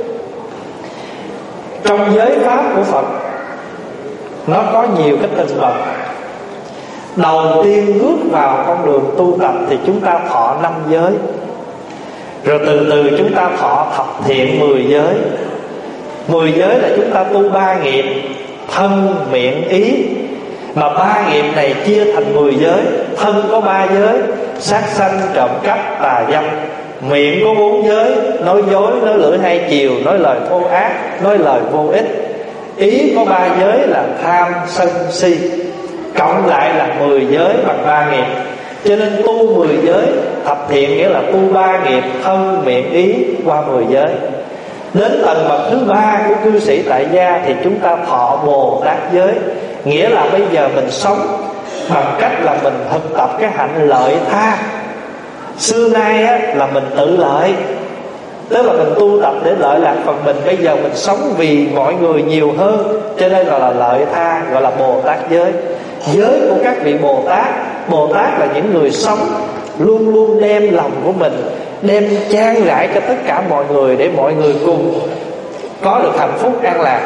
Trong giới pháp của Phật nó có nhiều cái tầng bậc. Đầu tiên bước vào con đường tu tập thì chúng ta thọ năm giới, rồi từ từ chúng ta thọ thập thiện mười giới. Mười giới là chúng ta tu ba nghiệp: thân, miệng, ý. Mà ba nghiệp này chia thành mười giới. Thân có ba giới: sát sanh, trộm cắp, tà dâm. Miệng có bốn giới: nói dối, nói lưỡi hai chiều, nói lời thô ác, nói lời vô ích. Ý có ba giới là tham, sân, si. Cộng lại là mười giới bằng ba nghiệp. Cho nên tu mười giới thập thiện nghĩa là tu ba nghiệp: thân, miệng, ý qua mười giới. Đến tầng bậc thứ ba của cư sĩ tại gia thì chúng ta thọ Bồ Tát giới. Nghĩa là bây giờ mình sống bằng cách là mình thực tập cái hạnh lợi tha. Xưa nay á, là mình tự lợi, tức là mình tu tập để lợi lạc phần mình. Bây giờ mình sống vì mọi người nhiều hơn, cho nên là, là lợi tha, gọi là Bồ Tát giới. Giới của các vị Bồ Tát, Bồ Tát là những người sống luôn luôn đem lòng của mình đem chan rải cho tất cả mọi người, để mọi người cùng có được hạnh phúc an lạc.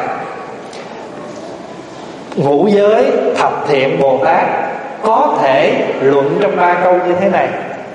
Ngũ giới thập thiện Bồ Tát có thể luận trong ba câu như thế này.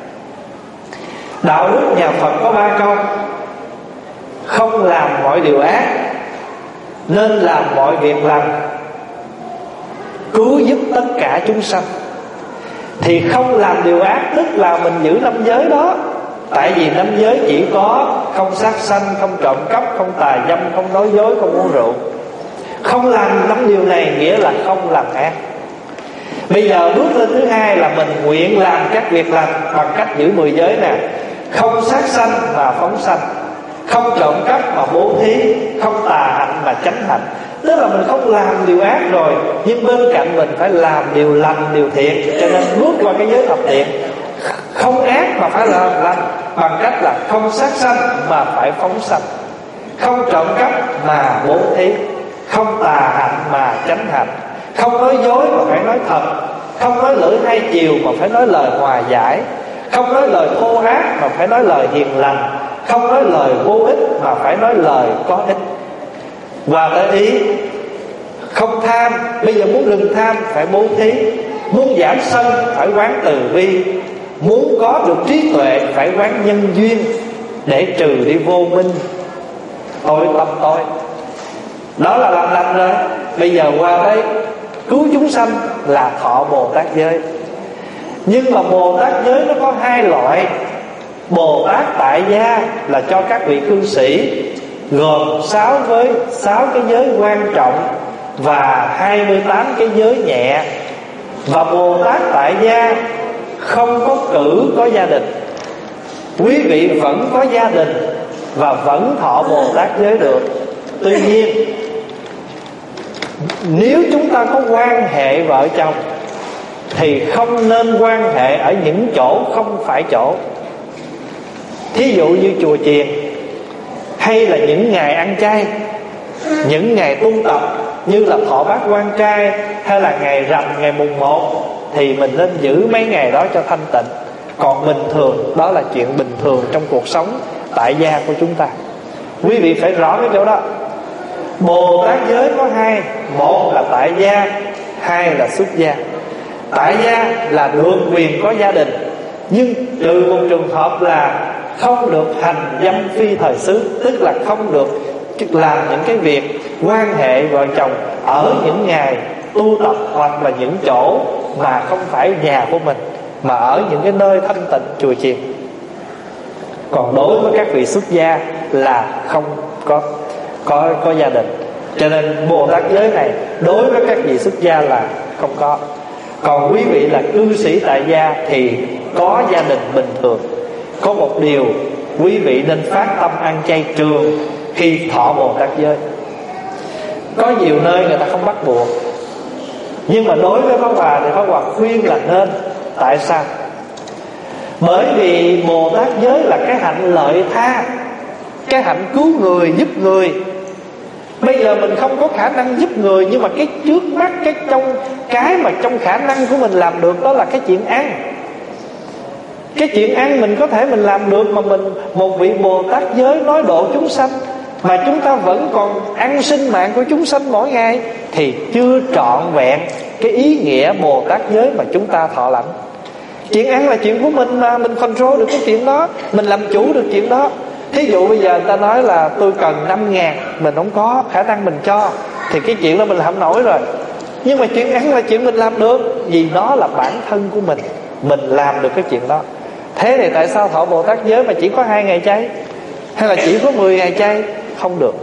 Đạo đức nhà Phật có ba câu: không làm mọi điều ác, nên làm mọi việc lành, cứu giúp tất cả chúng sanh. Thì không làm điều ác tức là mình giữ năm giới đó. Tại vì năm giới chỉ có không sát sanh, không trộm cắp, không tà dâm, không nói dối, không uống rượu. Không làm năm điều này nghĩa là không làm ác. Bây giờ bước lên thứ hai là mình nguyện làm các việc lành bằng cách giữ mười giới nè: không sát sanh mà phóng sanh, không trộm cắp mà bố thí, không tà hạnh mà chánh hạnh. Tức là mình không làm điều ác rồi, nhưng bên cạnh mình phải làm điều lành, điều thiện. Cho nên bước qua cái giới thập thiện, không ác mà phải làm lành, bằng cách là không sát sanh mà phải phóng sanh, không trộm cắp mà bố thí, không tà hạnh mà chánh hạnh, không nói dối mà phải nói thật, không nói lưỡi hai chiều mà phải nói lời hòa giải, không nói lời thô ác mà phải nói lời hiền lành, không nói lời vô ích mà phải nói lời có ích. Và tới ý không tham. Bây giờ muốn đừng tham phải bố thí, muốn giảm sân phải quán từ bi, muốn có được trí tuệ phải quán nhân duyên để trừ đi vô minh tôi tâm tôi. Đó là làm lành rồi. Bây giờ qua đây cứu chúng sanh là thọ Bồ Tát giới. Nhưng mà Bồ Tát giới nó có hai loại. Bồ Tát tại gia là cho các vị cư sĩ, gồm sáu với sáu cái giới quan trọng và hai mươi tám cái giới nhẹ. Và Bồ Tát tại gia không có cử có gia đình. Quý vị vẫn có gia đình và vẫn thọ Bồ Tát giới được. Tuy nhiên nếu chúng ta có quan hệ vợ chồng thì không nên quan hệ ở những chỗ không phải chỗ. Thí dụ như chùa chiền, hay là những ngày ăn chay, những ngày tu tập, như là thọ bát quan trai hay là ngày rằm, ngày mùng một, thì mình nên giữ mấy ngày đó cho thanh tịnh. Còn bình thường, đó là chuyện bình thường trong cuộc sống tại gia của chúng ta. Quý vị phải rõ cái chỗ đó. Bồ Tát giới có hai, một là tại gia, hai là xuất gia. Tại gia là được quyền có gia đình, nhưng trừ một trường hợp là không được hành dâm phi thời xứ, tức là không được làm những cái việc quan hệ vợ chồng ở những ngày tu tập hoặc là những chỗ mà không phải nhà của mình, mà ở những cái nơi thanh tịnh chùa chiền. Còn đối với các vị xuất gia là không có có có gia đình, cho nên Bồ Tát giới này đối với các vị xuất gia là không có. Còn quý vị là cư sĩ tại gia thì có gia đình bình thường. Có một điều quý vị nên phát tâm ăn chay trường khi thọ Bồ Tát giới. Có nhiều nơi người ta không bắt buộc, nhưng mà đối với Pháp Hòa thì Pháp Hòa khuyên là nên. Tại sao? Bởi vì Bồ Tát giới là cái hạnh lợi tha, cái hạnh cứu người, giúp người. Bây giờ mình không có khả năng giúp người, nhưng mà cái trước mắt, cái trong cái mà trong khả năng của mình làm được, đó là cái chuyện ăn. Cái chuyện ăn mình có thể mình làm được, mà mình một vị Bồ Tát giới nói độ chúng sanh, mà chúng ta vẫn còn ăn sinh mạng của chúng sanh mỗi ngày, thì chưa trọn vẹn cái ý nghĩa Bồ Tát giới mà chúng ta thọ lãnh. Chuyện ăn là chuyện của mình mà, mình control được cái chuyện đó, mình làm chủ được chuyện đó. Thí dụ bây giờ người ta nói là tôi cần năm ngàn, mình không có khả năng mình cho, thì cái chuyện đó mình làm không nổi rồi. Nhưng mà chuyện ăn là chuyện mình làm được, vì nó là bản thân của mình, mình làm được cái chuyện đó. Thế thì tại sao thọ Bồ Tát giới mà chỉ có hai ngày chay, hay là chỉ có mười ngày chay? Không được.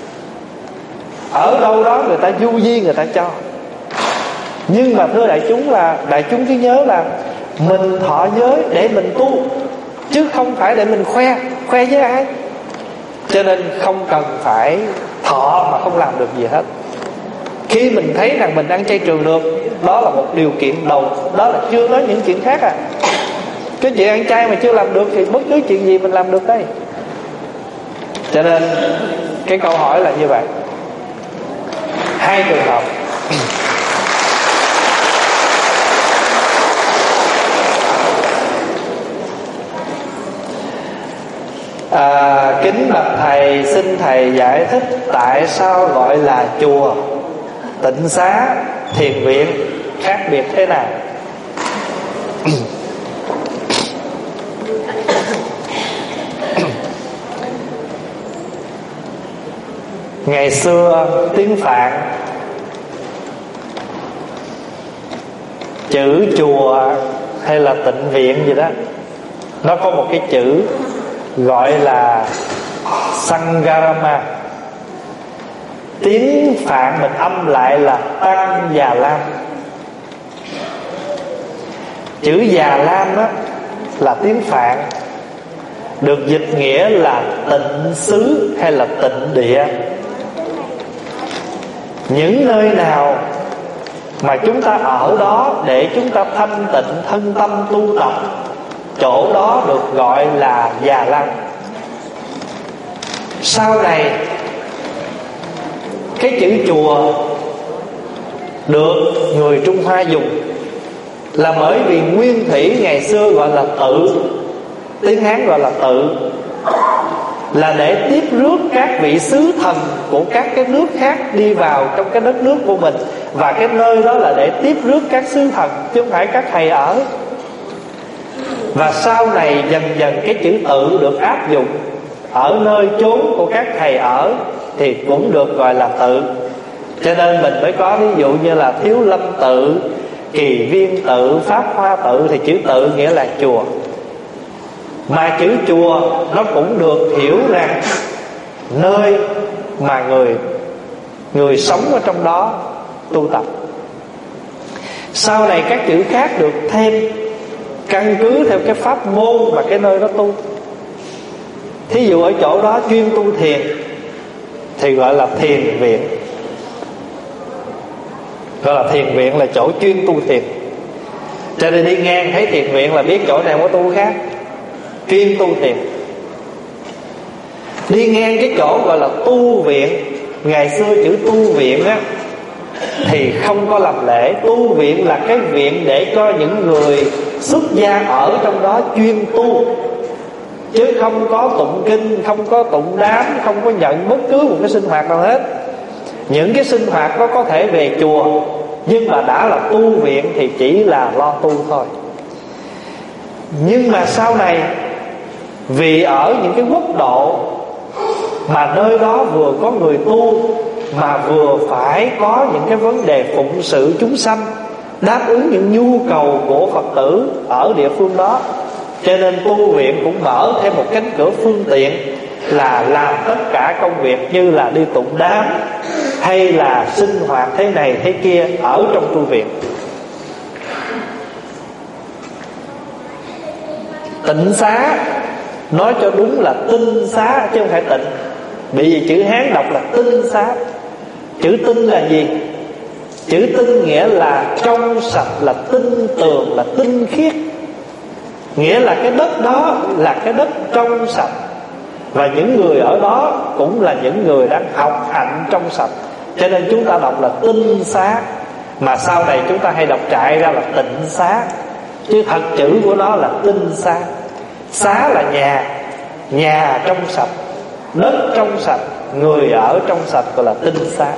Ở đâu đó người ta du di người ta cho. Nhưng mà thưa đại chúng, là đại chúng cứ nhớ là mình thọ giới để mình tu, chứ không phải để mình khoe. Khoe với ai? Cho nên không cần phải thọ mà không làm được gì hết. Khi mình thấy rằng mình ăn chay trường được, đó là một điều kiện đầu. Đó là chưa nói những chuyện khác à. Cái chuyện ăn chay mà chưa làm được thì bất cứ chuyện gì mình làm được đây. Cho nên cái câu hỏi là như vậy. Hai trường hợp. À, kính bạch thầy, xin thầy giải thích tại sao gọi là chùa, tịnh xá, thiền viện khác biệt thế nào? Ngày xưa tiếng Phạn, chữ chùa hay là tịnh viện gì đó, nó có một cái chữ gọi là Sangharama. Tiếng Phạn mình âm lại là Tăng Già Lam. Chữ Già Lam đó là tiếng Phạn, được dịch nghĩa là tịnh xứ hay là tịnh địa. Những nơi nào mà chúng ta ở đó để chúng ta thanh tịnh thân tâm tu tập, chỗ đó được gọi là Già Lam. Sau này cái chữ chùa được người Trung Hoa dùng là bởi vì nguyên thủy ngày xưa gọi là tự, tiếng Hán gọi là tự, là để tiếp rước các vị sứ thần của các cái nước khác đi vào trong cái đất nước của mình. Và cái nơi đó là để tiếp rước các sứ thần, chứ không phải các thầy ở. Và sau này dần dần cái chữ tự được áp dụng ở nơi chốn của các thầy ở, thì cũng được gọi là tự. Cho nên mình mới có ví dụ như là Thiếu Lâm tự, Kỳ Viên tự, Pháp Hoa tự, thì chữ tự nghĩa là chùa. Mà chữ chùa nó cũng được hiểu rằng nơi mà người người sống ở trong đó tu tập. Sau này các chữ khác được thêm căn cứ theo cái pháp môn mà cái nơi đó tu. Thí dụ ở chỗ đó chuyên tu thiền thì gọi là thiền viện. Gọi là thiền viện là chỗ chuyên tu thiền. Cho nên đi ngang thấy thiền viện là biết chỗ này có tu khác, chuyên tu thiền. Đi ngang cái chỗ gọi là tu viện, ngày xưa chữ tu viện á thì không có làm lễ. Tu viện là cái viện để cho những người xuất gia ở trong đó chuyên tu, chứ không có tụng kinh, không có tụng đám, không có nhận bất cứ một cái sinh hoạt nào hết. Những cái sinh hoạt đó có thể về chùa, nhưng mà đã là tu viện thì chỉ là lo tu thôi. Nhưng mà sau này, vì ở những cái quốc độ mà nơi đó vừa có người tu mà vừa phải có những cái vấn đề phụng sự chúng sanh, đáp ứng những nhu cầu của Phật tử ở địa phương đó, cho nên tu viện cũng mở thêm một cánh cửa phương tiện là làm tất cả công việc như là đi tụng đám hay là sinh hoạt thế này thế kia ở trong tu viện. Tịnh xá nói cho đúng là tinh xá chứ không phải tịnh, bởi vì chữ Hán đọc là tinh xá. Chữ tinh là gì? Chữ tinh nghĩa là trong sạch, là tinh tường, là tinh khiết. Nghĩa là cái đất đó là cái đất trong sạch, và những người ở đó cũng là những người đang học hạnh trong sạch, cho nên chúng ta đọc là tinh xá. Mà sau này chúng ta hay đọc trại ra là tịnh xá, chứ thật chữ của nó là tinh xá. Xá là nhà, nhà trong sạch, đất trong sạch, người ở trong sạch, gọi là tinh xá.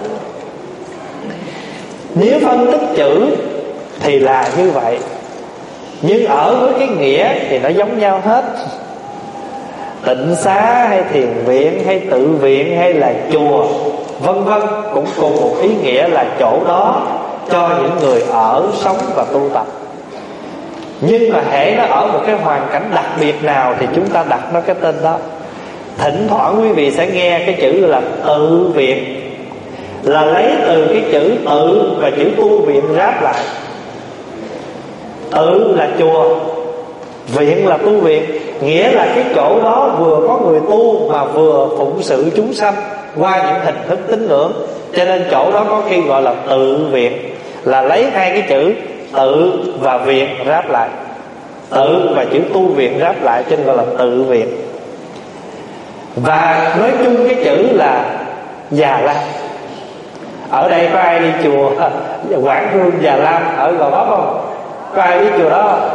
Nếu phân tích chữ thì là như vậy, nhưng ở với cái nghĩa thì nó giống nhau hết. Tịnh xá hay thiền viện hay tự viện hay là chùa vân vân cũng cùng một ý nghĩa là chỗ đó cho những người ở, sống và tu tập. Nhưng mà hễ nó ở một cái hoàn cảnh đặc biệt nào thì chúng ta đặt nó cái tên đó. Thỉnh thoảng quý vị sẽ nghe cái chữ là tự viện, là lấy từ cái chữ tự và chữ tu viện ráp lại. Tự là chùa, viện là tu viện, nghĩa là cái chỗ đó vừa có người tu mà vừa phụng sự chúng sanh qua những hình thức tín ngưỡng, cho nên chỗ đó có khi gọi là tự viện, là lấy hai cái chữ tự và viện ráp lại, tự và chữ tu viện ráp lại, cho nên gọi là tự viện. Và nói chung cái chữ là Già Lam. Ở đây có ai đi chùa Quảng Hương Già Lam ở Gò Vấp không? Có ai đi chùa đó không?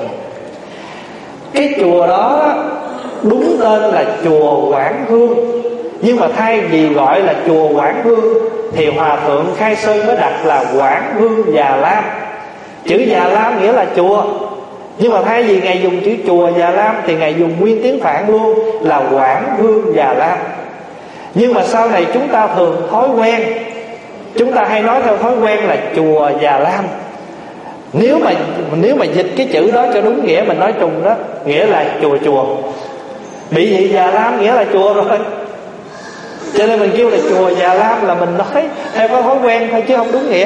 Cái chùa đó đúng tên là chùa Quảng Hương, nhưng mà thay vì gọi là chùa Quảng Hương thì Hòa Thượng Khai Sơn mới đặt là Quảng Hương Già Lam. Chữ Già Lam nghĩa là chùa, nhưng mà thay vì Ngài dùng chữ chùa Già Lam thì Ngài dùng nguyên tiếng Phạn luôn là Quảng Hương Già Lam. Nhưng mà sau này chúng ta thường thói quen, chúng ta hay nói theo thói quen là chùa Già Lam. Nếu mà nếu mà dịch cái chữ đó cho đúng nghĩa, mình nói trùng đó, nghĩa là chùa chùa. Bị gì Già Lam nghĩa là chùa rồi, cho nên mình kêu là chùa Già Lam là mình nói theo có thói quen thôi chứ không đúng nghĩa.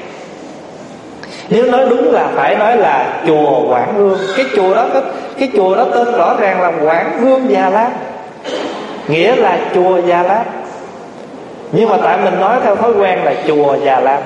Nếu nói đúng là phải nói là chùa Quảng Hương. Cái chùa đó cái chùa đó tên rõ ràng là Quảng Hương Già Lam, nghĩa là chùa Già Lam. Nhưng mà tại mình nói theo thói quen là chùa Già Lam,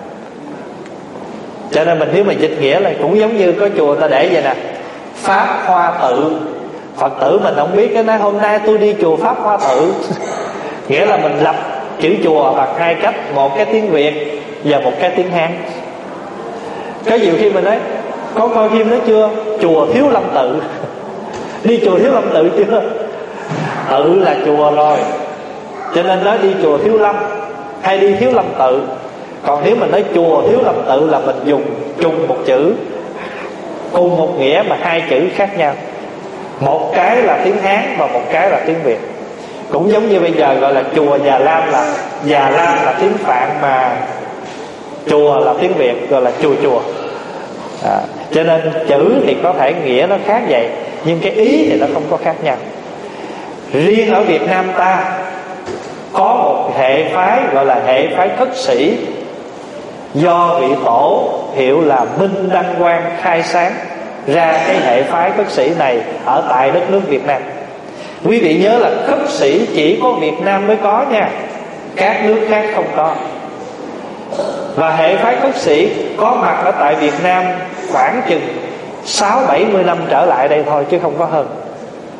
cho nên mình nếu mà dịch nghĩa là cũng giống như có chùa ta để vậy nè, Pháp Hoa Tự. Phật tử mình không biết, cái nói hôm nay tôi đi chùa Pháp Hoa Tự nghĩa là mình lập chữ chùa bằng hai cách, một cái tiếng Việt và một cái tiếng Hán. Có nhiều khi mình nói có coi phim đó chưa, chùa Thiếu Lâm Tự đi chùa Thiếu Lâm Tự chưa? Tự là chùa rồi, cho nên nói đi chùa Thiếu Lâm hay đi Thiếu Lâm Tự. Còn nếu mình nói chùa Thiếu Lâm Tự là mình dùng chung một chữ, cùng một nghĩa mà hai chữ khác nhau, một cái là tiếng Hán và một cái là tiếng Việt. Cũng giống như bây giờ gọi là chùa Già Lam, là Già Lam là tiếng Phạn mà chùa là tiếng Việt, gọi là chùa chùa. À, cho nên chữ thì có thể nghĩa nó khác vậy, nhưng cái ý thì nó không có khác nhau. Riêng ở Việt Nam ta có một hệ phái gọi là hệ phái Thất Sĩ, do vị tổ hiệu là Minh Đăng Quang khai sáng ra cái hệ phái Thất Sĩ này ở tại đất nước Việt Nam. Quý vị nhớ là Thất Sĩ chỉ có Việt Nam mới có nha, các nước khác không có. Và hệ phái Thất Sĩ có mặt ở tại Việt Nam khoảng chừng sáu bảy mươi năm trở lại đây thôi, chứ không có hơn.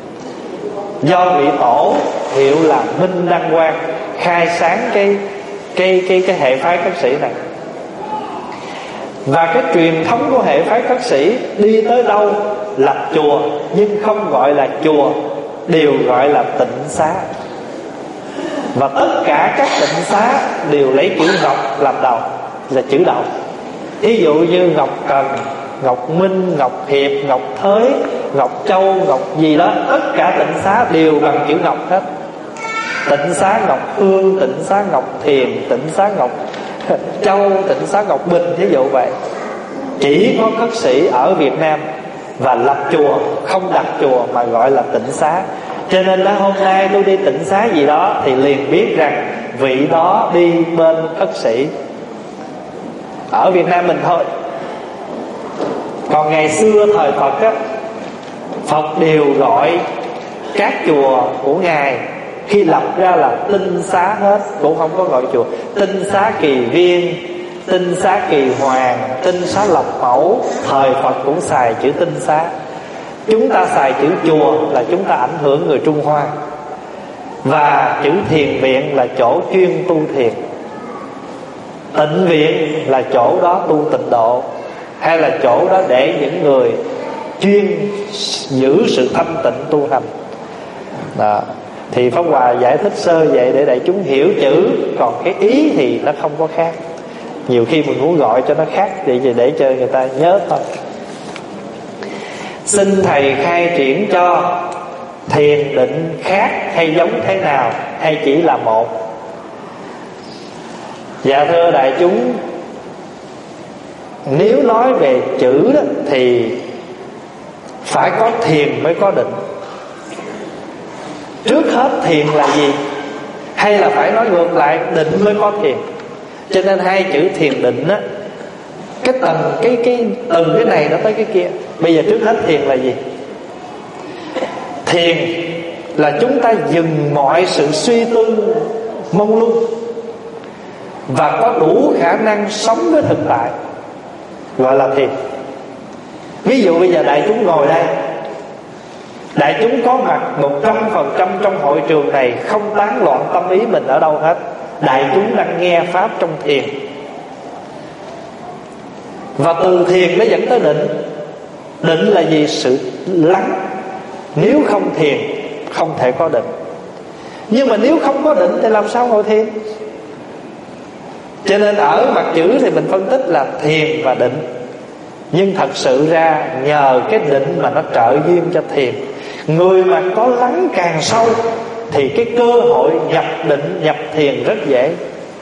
Do vị tổ hiệu là Minh Đăng Quang khai sáng cái cái cái cái hệ phái Khất Sĩ này. Và cái truyền thống của hệ phái Khất Sĩ đi tới đâu lập chùa, nhưng không gọi là chùa, đều gọi là tịnh xá. Và tất cả các tịnh xá đều lấy chữ Ngọc làm đầu, là chữ đầu. Ví dụ như Ngọc Cần, Ngọc Minh, Ngọc Hiệp, Ngọc Thới, Ngọc Châu, Ngọc gì đó, tất cả tịnh xá đều bằng chữ Ngọc hết. Tịnh xá Ngọc Hương, tịnh xá Ngọc Thiền, tịnh xá Ngọc Châu, tịnh xá Ngọc Bình, ví dụ vậy. Chỉ có Khất Sĩ ở Việt Nam và lập chùa, không đặt chùa mà gọi là tịnh xá. Cho nên là hôm nay tôi đi tịnh xá gì đó thì liền biết rằng vị đó đi bên Khất Sĩ. Ở Việt Nam mình thôi. Còn ngày xưa thời Phật á, Phật đều gọi các chùa của Ngài khi lập ra là tinh xá hết, cũng không có gọi chùa. Tinh xá Kỳ Viên, tinh xá Kỳ Hoàng, tinh xá Lộc Mẫu. Thời Phật cũng xài chữ tinh xá. Chúng ta xài chữ chùa là chúng ta ảnh hưởng người Trung Hoa. Và chữ thiền viện là chỗ chuyên tu thiền. Tịnh viện là chỗ đó tu tịnh độ, hay là chỗ đó để những người chuyên giữ sự thanh tịnh tu hành. Đó. Thì Pháp Hòa giải thích sơ vậy để đại chúng hiểu chữ, còn cái ý thì nó không có khác. Nhiều khi mình muốn gọi cho nó khác thì để cho người ta nhớ thôi. Xin Thầy khai triển cho thiền định khác hay giống thế nào, hay chỉ là một? Dạ thưa đại chúng, nếu nói về chữ đó thì phải có thiền mới có định. Trước hết thiền là gì? Hay là phải nói ngược lại, định mới có thiền. Cho nên hai chữ thiền định á, cái tầng cái cái từ cái này nó tới cái kia. Bây giờ trước hết thiền là gì? Thiền là chúng ta dừng mọi sự suy tư mông lung và có đủ khả năng sống với thực tại, gọi là thiền. Ví dụ bây giờ đại chúng ngồi đây, đại chúng có mặt một trăm phần trăm trong hội trường này, không tán loạn tâm ý mình ở đâu hết. Đại chúng đang nghe Pháp trong thiền. Và từ thiền nó dẫn tới định. Định là gì? Sự lắng. Nếu không thiền không thể có định. Nhưng mà nếu không có định thì làm sao ngồi thiền? Cho nên ở mặt chữ thì mình phân tích là thiền và định. Nhưng thật sự ra nhờ cái định mà nó trợ duyên cho thiền. Người mà có lắng càng sâu thì cái cơ hội nhập định, nhập thiền rất dễ.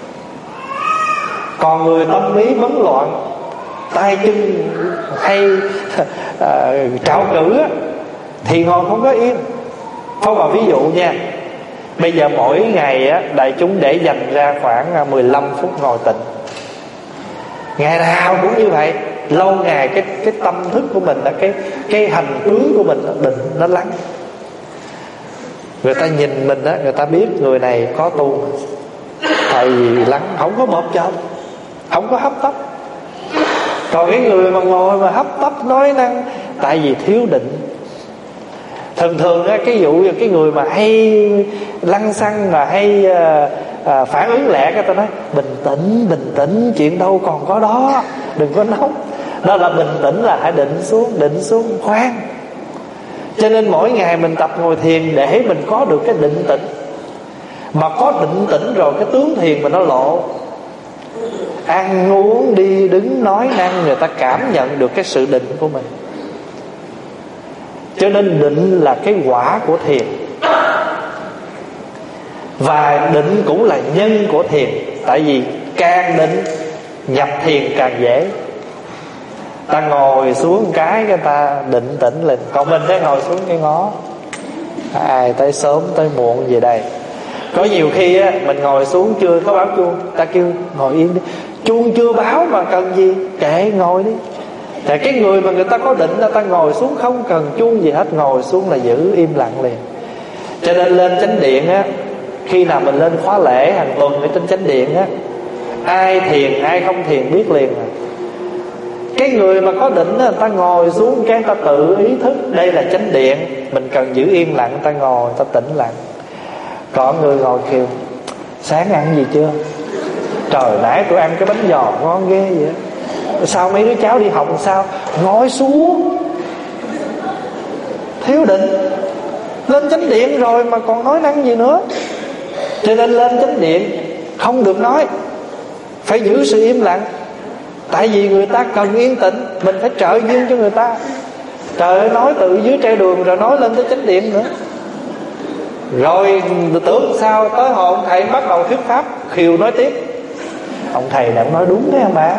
Còn người tâm lý bấn loạn, tay chân hay à, trạo cử á, thì ngồi không có yên. Không mà ví dụ nha, bây giờ mỗi ngày á, đại chúng để dành ra khoảng mười lăm phút ngồi tịnh. Ngày nào cũng như vậy. Lâu ngày cái cái tâm thức của mình, cái cái hành tướng của mình nó định, nó lắng. Người ta nhìn mình á, người ta biết người này có tu. Tại vì lắng, không có bộp chộp, không có hấp tấp. Còn cái người mà ngồi mà hấp tấp nói năng, tại vì thiếu định. Thường thường á, cái vụ cái người mà hay lăng xăng mà hay à, à, phản ứng lẹ, cái ta nói bình tĩnh, bình tĩnh, chuyện đâu còn có đó, đừng có nóng. Đó là bình tĩnh, là hãy định xuống, định xuống, khoan. Cho nên mỗi ngày mình tập ngồi thiền để mình có được cái định tĩnh. Mà có định tĩnh rồi cái tướng thiền mình nó lộ. Ăn uống đi đứng nói năng, người ta cảm nhận được cái sự định của mình. Cho nên định là cái quả của thiền. Và định cũng là nhân của thiền. Tại vì càng định nhập thiền càng dễ. Ta ngồi xuống cái cái ta định tĩnh lên. Còn mình sẽ ngồi xuống cái ngó, ai tới sớm tới muộn về đây. Có nhiều khi á, mình ngồi xuống chưa có báo chuông, ta kêu ngồi yên đi. Chuông chưa báo mà cần gì, kệ ngồi đi. Thì cái người mà người ta có định là ta ngồi xuống không cần chuông gì hết, ngồi xuống là giữ im lặng liền. Cho nên lên chánh điện á, khi nào mình lên khóa lễ hàng tuần ở trên chánh điện á, ai thiền ai không thiền biết liền à. Cái người mà có định á, người ta ngồi xuống cái người ta tự ý thức đây là chánh điện, mình cần giữ yên lặng, người ta ngồi, người ta tĩnh lặng. Còn người ngồi kêu sáng ăn gì chưa, Trời, nãy tôi ăn cái bánh giò ngon ghê vậy, sao mấy đứa cháu đi học sao? Ngồi xuống. Thiếu định. Lên chánh điện rồi mà còn nói năng gì nữa. Cho nên lên chánh điện không được nói, phải giữ sự im lặng. Tại vì người ta cần yên tĩnh, mình phải trợ duyên cho người ta. Trời ơi, nói từ dưới treo đường rồi nói lên tới chánh điện nữa. Rồi tưởng sao tới hồi ông thầy bắt đầu thuyết pháp, khiều nói tiếp. Ông thầy đã nói đúng đấy mà.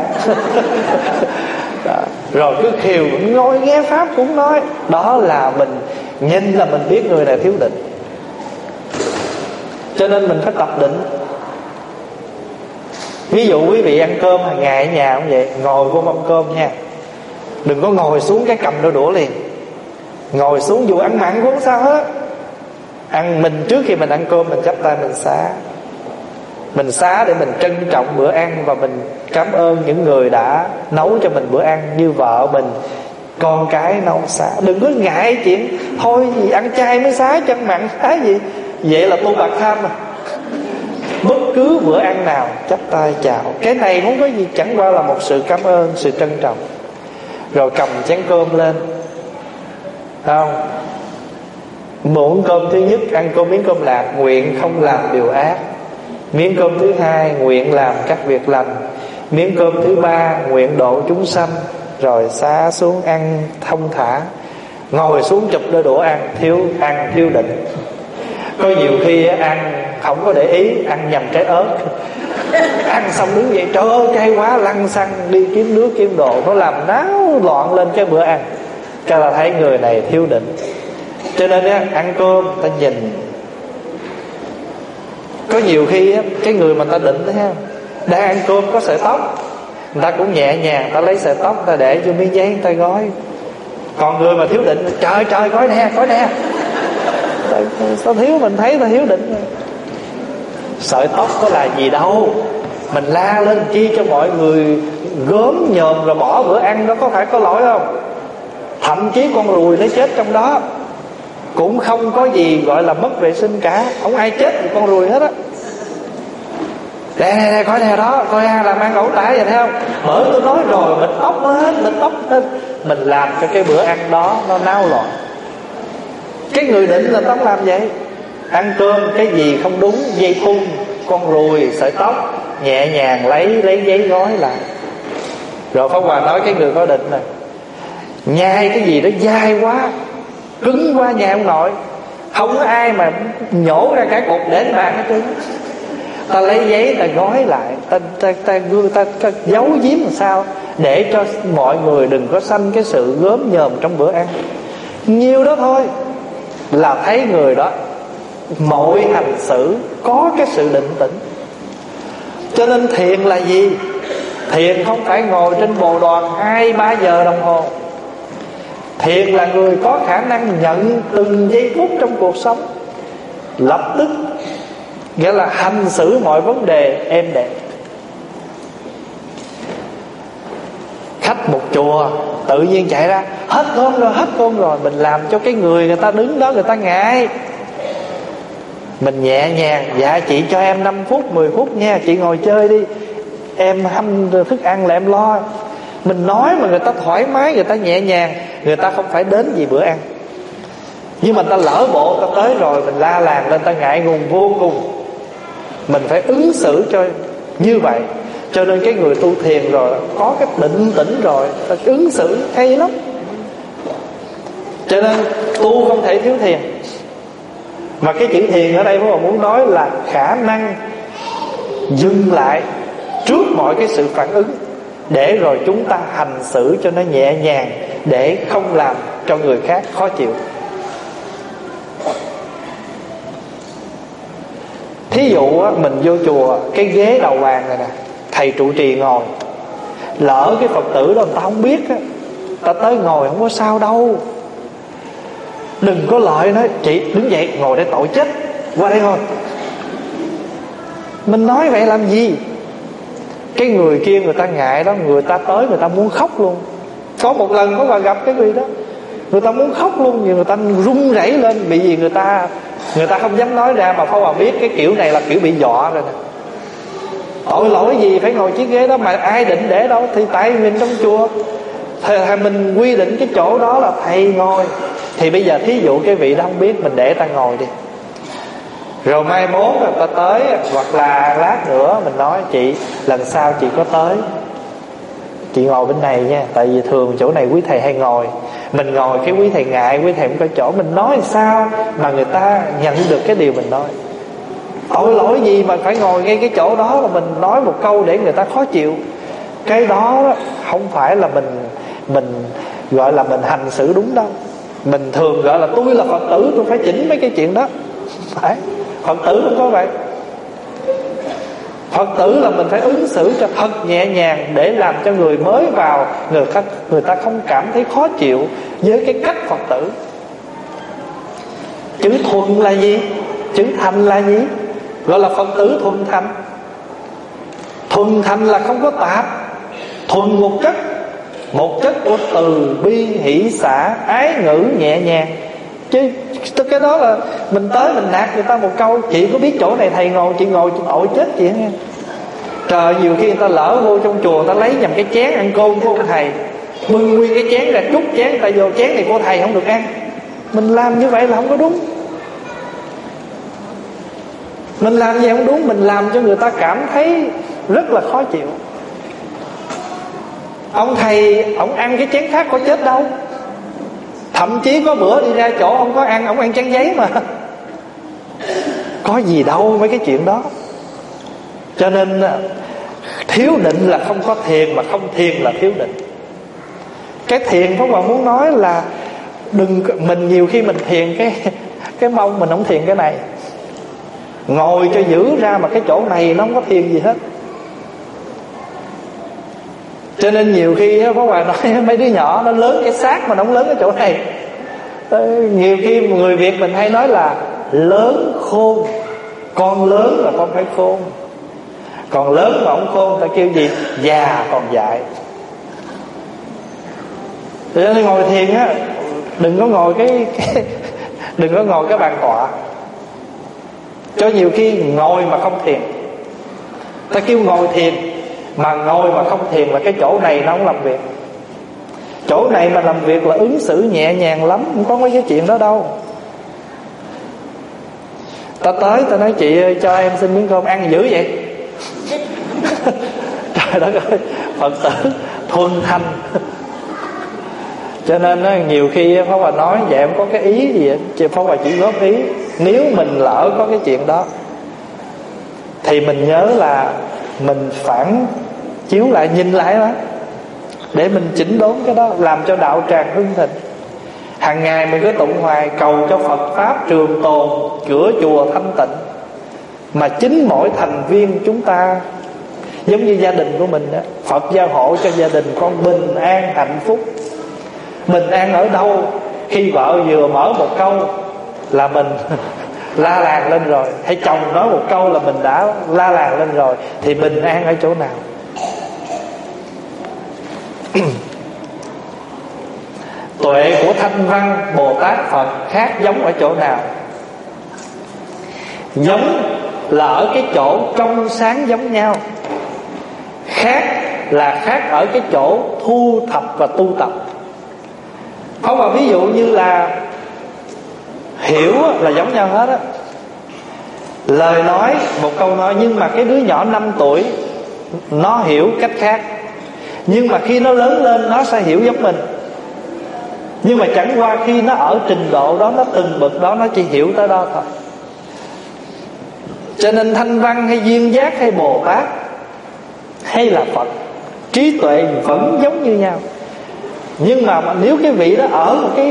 Rồi cứ khiều ngồi nghe pháp cũng nói. Đó là mình nhìn là mình biết người này thiếu định. Cho nên mình phải tập định. Ví dụ quý vị ăn cơm hàng ngày ở nhà cũng vậy, ngồi vô mâm cơm nha, đừng có ngồi xuống cái cầm đôi đũa liền. Ngồi xuống dù ăn mặn cũng không sao hết. Ăn mình trước khi mình ăn cơm mình chắp tay mình xá. Mình xá để mình trân trọng bữa ăn, và mình cảm ơn những người đã nấu cho mình bữa ăn, như vợ mình, con cái nấu xá. Đừng có ngại chuyện thôi gì ăn chay mới xá, chân mặn xá gì. Vậy là tu bạc tham à. Bất cứ bữa ăn nào chắp tay chào. Cái này không có gì, chẳng qua là một sự cảm ơn, sự trân trọng. Rồi cầm chén cơm lên, không? Muỗng cơm thứ nhất, ăn cơm miếng cơm lạc, nguyện không làm điều ác. Miếng cơm thứ hai, nguyện làm các việc lành. Miếng cơm thứ ba, nguyện độ chúng sanh. Rồi xá xuống ăn thông thả. Ngồi xuống chụp đôi đũa ăn, thiếu ăn thiếu định. Có nhiều khi ăn không có để ý, ăn nhầm trái ớt. Ăn xong đứng dậy, trời ơi cay quá, lăn xăng đi kiếm nước kiếm đồ, nó làm náo loạn lên cái bữa ăn. Cho là thấy người này thiếu định. Cho nên á, ăn cơm ta nhìn. Có nhiều khi á, cái người mà ta định thấy không, đang ăn cơm có sợi tóc, người ta cũng nhẹ nhàng, ta lấy sợi tóc ta để vô miếng giấy người ta gói. Còn người mà thiếu định, trời trời gói nè, gói nè. Sao thiếu, mình thấy ta thiếu định. Sợi tóc có là gì đâu, mình la lên chi cho mọi người gớm nhòm rồi bỏ bữa ăn đó, có phải có lỗi không? Thậm chí con ruồi nó chết trong đó cũng không có gì gọi là mất vệ sinh cả. Không ai chết vì con ruồi hết á. Đây đây đây, coi nè đó, coi ai làm ăn ẩu tả vậy thấy không? Bởi tôi nói rồi, mình tóc hết, mình tóc hết. Mình làm cho cái bữa ăn đó nó náo loạn. Cái người định là tóc làm vậy. Ăn cơm cái gì không đúng, dây thun, con ruồi, sợi tóc, nhẹ nhàng lấy lấy giấy gói lại. Rồi Pháp Hòa nói cái người có định này, nhai cái gì đó dai quá, cứng quá nhai không nổi. Không có ai mà nhổ ra cái cục để bàn hết trơn. Ta lấy giấy ta gói lại, ta ta ta, ta, ta, ta giấu giếm làm sao để cho mọi người đừng có sanh cái sự gớm nhòm trong bữa ăn. Nhiêu đó thôi là thấy người đó mọi hành xử có cái sự định tĩnh. Cho nên thiền là gì? Thiền không phải ngồi trên bồ đoàn hai ba giờ đồng hồ. Thiền là người có khả năng nhận từng giây phút trong cuộc sống, lập tức, nghĩa là hành xử mọi vấn đề êm đẹp. Khách một chùa tự nhiên chạy ra, hết cơm rồi, hết cơm rồi. Mình làm cho cái người người ta đứng đó người ta ngại. Mình nhẹ nhàng, dạ chị cho em năm phút, mười phút nha, chị ngồi chơi đi, em hâm thức ăn là em lo. Mình nói mà người ta thoải mái, người ta nhẹ nhàng, người ta không phải đến vì bữa ăn. Nhưng mà ta lỡ bộ, ta tới rồi mình la làng lên, ta ngại ngùng vô cùng. Mình phải ứng xử cho như vậy. Cho nên cái người tu thiền rồi, có cái định tĩnh rồi, ta ứng xử hay lắm. Cho nên tu không thể thiếu thiền. Mà cái chữ thiền ở đây Pháp muốn nói là khả năng dừng lại trước mọi cái sự phản ứng, để rồi chúng ta hành xử cho nó nhẹ nhàng, để không làm cho người khác khó chịu. Thí dụ á, mình vô chùa, cái ghế đầu bàn này nè, thầy trụ trì ngồi, lỡ cái Phật tử đó người ta không biết á, ta tới ngồi không có sao đâu. Đừng có lợi nói, chị đứng dậy ngồi để tội chết, qua đây thôi. Mình nói vậy làm gì? Cái người kia người ta ngại đó, người ta tới người ta muốn khóc luôn. Có một lần có bà gặp cái người đó, người ta muốn khóc luôn, vì người ta run rẩy lên, bị gì người ta người ta không dám nói ra. Mà Pháp Hòa biết cái kiểu này là kiểu bị dọa rồi nè. Tội lỗi gì phải ngồi chiếc ghế đó, mà ai định để đâu? Thì tại mình trong chùa thầy, thầy mình quy định cái chỗ đó là thầy ngồi. Thì bây giờ thí dụ cái vị đó không biết, mình để ta ngồi đi, rồi mai mốt người ta tới, hoặc là lát nữa mình nói chị lần sau chị có tới chị ngồi bên này nha, tại vì thường chỗ này quý thầy hay ngồi. Mình ngồi cái quý thầy ngại, quý thầy không có chỗ. Mình nói sao mà người ta nhận được cái điều mình nói? Tội lỗi gì mà phải ngồi ngay cái chỗ đó là mình nói một câu để người ta khó chịu? Cái đó không phải là mình mình gọi là mình hành xử đúng đâu. Mình thường gọi là tôi là Phật tử, tôi phải chỉnh mấy cái chuyện đó. Phải, Phật tử không có vậy. Phật tử là mình phải ứng xử cho thật nhẹ nhàng, để làm cho người mới vào người ta, người ta không cảm thấy khó chịu với cái cách Phật tử. Chữ thuần là gì? Chữ thành là gì? Gọi là Phật tử thuần thành. Thuần thành là không có tạp, thuần một chất, một chất của từ bi hỷ xả ái ngữ nhẹ nhàng. Chứ cái đó là mình tới mình nạt người ta một câu, chị có biết chỗ này thầy ngồi, chị ngồi chị ổi chết chị nghe. Trời, nhiều khi người ta lỡ vô trong chùa, ta lấy nhầm cái chén ăn cơm của ông thầy, bưng nguyên cái chén ra, trút chén người ta vô, chén này của thầy không được ăn. Mình làm như vậy là không có đúng. Mình làm gì không đúng, mình làm cho người ta cảm thấy rất là khó chịu. Ông thầy, ông ăn cái chén khác có chết đâu. Thậm chí có bữa đi ra chỗ ông có ăn, ông ăn chén giấy mà. Có gì đâu mấy cái chuyện đó. Cho nên thiếu định là không có thiền, mà không thiền là thiếu định. Cái thiền Pháp Hòa muốn nói là đừng, mình nhiều khi mình thiền cái cái mông, mình không thiền cái này. Ngồi cho giữ ra mà cái chỗ này nó không có thiền gì hết. Cho nên nhiều khi Pháp Hòa nói mấy đứa nhỏ nó lớn cái xác mà nó không lớn cái chỗ này. Nhiều khi người Việt mình hay nói là lớn khôn, con lớn là con phải khôn. Còn lớn mà không khôn ta kêu gì? Già còn dại. Cho nên ngồi thiền á, đừng có ngồi cái, cái đừng có ngồi cái bàn tọa. Cho nhiều khi ngồi mà không thiền. Ta kêu ngồi thiền, mà ngồi mà không thiền là cái chỗ này nó không làm việc. Chỗ này mà làm việc là ứng xử nhẹ nhàng lắm, không có mấy cái chuyện đó đâu. Ta tới ta nói chị ơi, cho em xin miếng cơm, ăn dữ vậy. Trời đất ơi, Phật tử thuần thành. Cho nên đó, nhiều khi Pháp Hòa nói vậy em có cái ý gì vậy, Pháp Hòa chỉ góp ý. Nếu mình lỡ có cái chuyện đó thì mình nhớ là mình phản chiếu lại, nhìn lại đó, để mình chỉnh đốn cái đó, làm cho đạo tràng hưng thịnh. Hàng ngày mình cứ tụng hoài, cầu cho Phật Pháp trường tồn, cửa chùa thanh tịnh. Mà chính mỗi thành viên chúng ta, giống như gia đình của mình đó, Phật gia hộ cho gia đình con bình an hạnh phúc. Bình an ở đâu? Khi vợ vừa mở một câu là mình la làng lên rồi, hay chồng nói một câu là mình đã la làng lên rồi, thì bình an ở chỗ nào? Tuệ của Thanh Văn Bồ Tát Phật khác giống ở chỗ nào? Giống là ở cái chỗ trong sáng giống nhau, khác là khác ở cái chỗ thu thập và tu tập. Không, mà ví dụ như là hiểu là giống nhau hết á, lời nói một câu nói, nhưng mà cái đứa nhỏ năm tuổi nó hiểu cách khác, nhưng mà khi nó lớn lên nó sẽ hiểu giống mình. Nhưng mà chẳng qua khi nó ở trình độ đó, nó từng bậc đó, nó chỉ hiểu tới đó thôi. Cho nên Thanh Văn hay Duyên Giác hay Bồ Tát hay là Phật, trí tuệ vẫn giống như nhau. Nhưng mà nếu cái vị đó ở một cái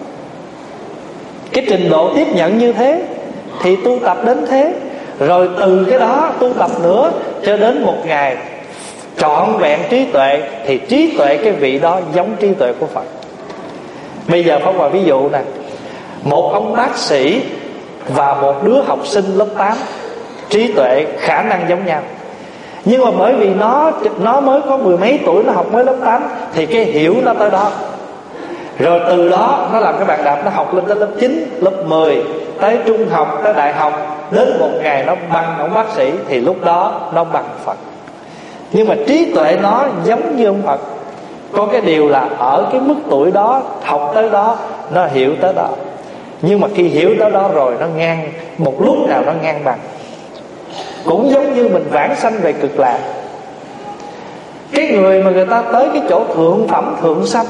Cái trình độ tiếp nhận như thế thì tu tập đến thế, rồi từ cái đó tu tập nữa, cho đến một ngày trọn vẹn trí tuệ, thì trí tuệ cái vị đó giống trí tuệ của Phật. Bây giờ Pháp Hòa ví dụ nè, một ông bác sĩ và một đứa học sinh lớp tám, trí tuệ khả năng giống nhau. Nhưng mà bởi vì nó nó mới có mười mấy tuổi, nó học mới lớp tám, thì cái hiểu nó tới đó. Rồi từ đó nó làm cái bàn đạp, nó học lên tới lớp chín, lớp mười, tới trung học, tới đại học, đến một ngày nó bằng ông bác sĩ, thì lúc đó nó bằng Phật. Nhưng mà trí tuệ nó giống như ông Phật. Có cái điều là ở cái mức tuổi đó, học tới đó, nó hiểu tới đó. Nhưng mà khi hiểu tới đó rồi, nó ngang, một lúc nào nó ngang bằng. Cũng giống như mình vãng sanh về cực lạc. Cái người mà người ta tới cái chỗ thượng phẩm thượng sanh,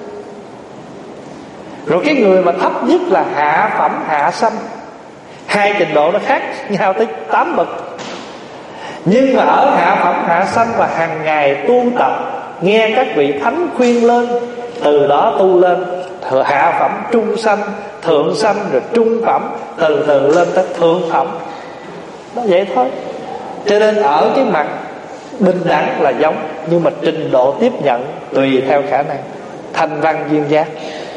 rồi cái người mà thấp nhất là hạ phẩm hạ sanh, hai trình độ nó khác nhau tới tám bậc. Nhưng mà ở hạ phẩm hạ sanh và hàng ngày tu tập, nghe các vị thánh khuyên lên, từ đó tu lên hạ phẩm trung sanh, thượng sanh, rồi trung phẩm, từ từ lên tới thượng phẩm. Nó vậy thôi. Cho nên ở cái mặt bình đẳng là giống, nhưng mà trình độ tiếp nhận tùy theo khả năng. Thanh văn duyên giác.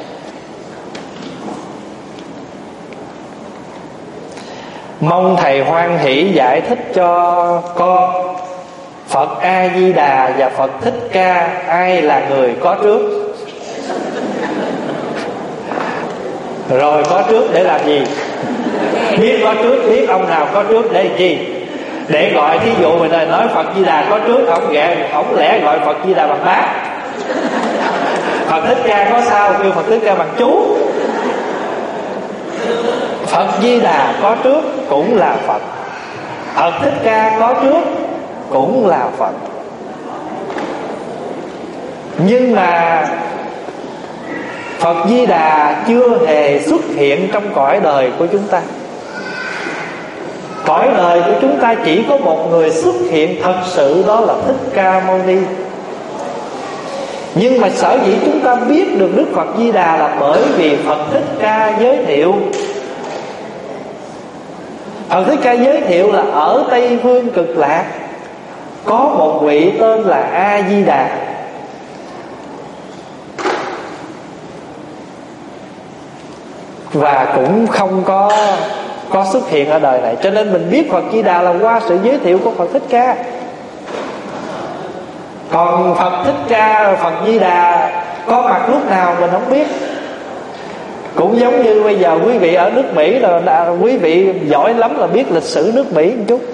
Mong thầy hoan hỷ giải thích cho con, Phật A Di Đà và Phật Thích Ca ai là người có trước? Rồi có trước để làm gì? Biết có trước, biết ông nào có trước để làm gì? Để gọi, thí dụ mình nói Phật Di Đà có trước, ông ghẹ, ông lẽ gọi Phật Di Đà bằng bác. Phật Thích Ca có sao kêu Phật Thích Ca bằng chú. Phật Di Đà có trước cũng là Phật, Phật Thích Ca có trước cũng là Phật. Nhưng mà Phật Di Đà chưa hề xuất hiện trong cõi đời của chúng ta. Cõi đời của chúng ta chỉ có một người xuất hiện thật sự, đó là Thích Ca Mâu Ni. Nhưng mà sở dĩ chúng ta biết được Đức Phật Di Đà là bởi vì Phật Thích Ca giới thiệu. Phật Thích Ca giới thiệu là ở Tây Phương Cực Lạc có một vị tên là A Di Đà. Và cũng không có có xuất hiện ở đời này. Cho nên mình biết Phật Di Đà là qua sự giới thiệu của Phật Thích Ca. Còn Phật Thích Ca, Phật Di Đà có mặt lúc nào mình không biết. Cũng giống như bây giờ quý vị ở nước Mỹ là, là quý vị giỏi lắm là biết lịch sử nước Mỹ một chút.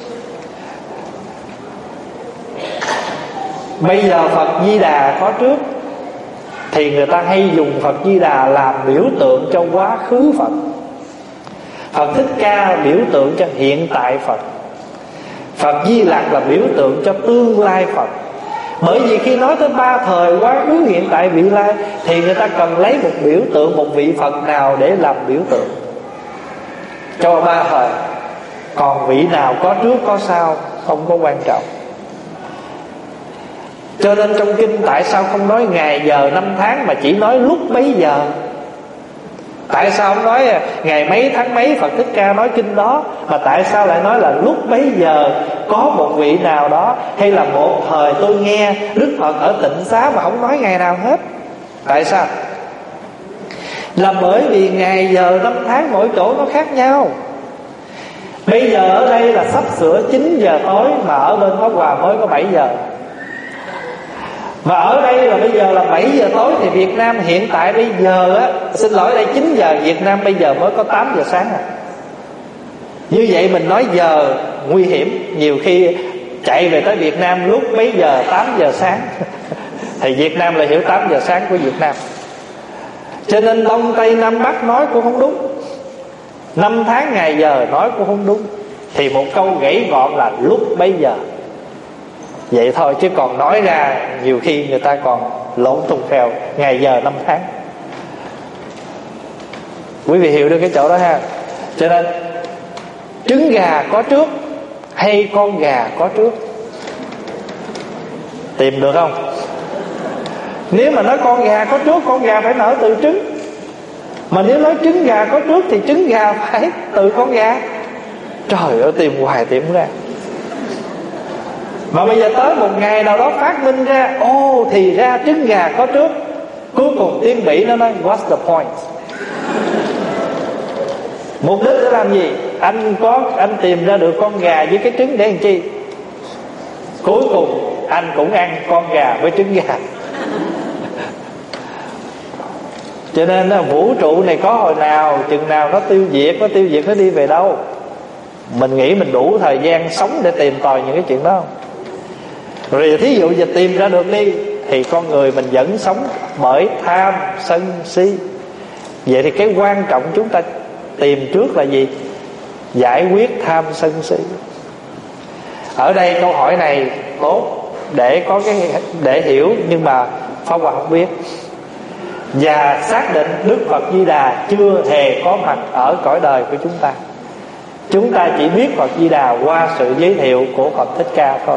Bây giờ Phật Di Đà có trước, thì người ta hay dùng Phật Di Đà làm biểu tượng cho quá khứ Phật. Phật Thích Ca biểu tượng cho hiện tại Phật. Phật Di Lặc là biểu tượng cho tương lai Phật. Bởi vì khi nói tới ba thời quá khứ, hiện tại, vị lai, thì người ta cần lấy một biểu tượng, một vị Phật nào để làm biểu tượng cho ba thời. Còn vị nào có trước có sau không có quan trọng. Cho nên trong kinh tại sao không nói ngày giờ năm tháng mà chỉ nói lúc bấy giờ? Tại sao không nói ngày mấy tháng mấy Phật Thích Ca nói kinh đó, mà tại sao lại nói là lúc bấy giờ có một vị nào đó, hay là một thời tôi nghe Đức Phật ở Tịnh Xá mà không nói ngày nào hết? Tại sao? Là bởi vì ngày giờ năm tháng mỗi chỗ nó khác nhau. Bây giờ ở đây là sắp sửa chín giờ tối, mà ở bên Pháp Hòa mới có bảy giờ. Và ở đây là bây giờ là bảy giờ tối, thì Việt Nam hiện tại bây giờ á, xin lỗi đây chín giờ, Việt Nam bây giờ mới có tám giờ sáng à. Như vậy mình nói giờ nguy hiểm. Nhiều khi chạy về tới Việt Nam lúc mấy giờ tám giờ sáng thì Việt Nam lại hiểu tám giờ sáng của Việt Nam. Cho nên Đông Tây Nam Bắc nói cũng không đúng, năm tháng ngày giờ nói cũng không đúng. Thì một câu gãy gọn là lúc bấy giờ. Vậy thôi, chứ còn nói ra nhiều khi người ta còn lộn thùng phèo ngày giờ năm tháng. Quý vị hiểu được cái chỗ đó ha. Cho nên trứng gà có trước hay con gà có trước? Tìm được không? Nếu mà nói con gà có trước, con gà phải nở từ trứng. Mà nếu nói trứng gà có trước thì trứng gà phải từ con gà. Trời ơi, tìm hoài tìm ra. Mà bây giờ tới một ngày nào đó phát minh ra, ô thì ra trứng gà có trước. Cuối cùng tiếng Mỹ nó nói what's the point? Mục đích để làm gì? Anh có anh tìm ra được con gà với cái trứng để làm chi? Cuối cùng anh cũng ăn con gà với trứng gà. Cho nên vũ trụ này có hồi nào, chừng nào nó tiêu diệt, nó tiêu diệt nó đi về đâu? Mình nghĩ mình đủ thời gian sống để tìm tòi những cái chuyện đó không? Rồi thí dụ giờ tìm ra được đi, thì con người mình vẫn sống bởi tham sân si. Vậy thì cái quan trọng chúng ta tìm trước là gì? Giải quyết tham sân si. Ở đây câu hỏi này tốt để có cái để hiểu, nhưng mà Pháp Hòa không biết. Và xác định Đức Phật Di Đà chưa hề có mặt ở cõi đời của chúng ta. Chúng ta chỉ biết Phật Di Đà qua sự giới thiệu của Phật Thích Ca thôi.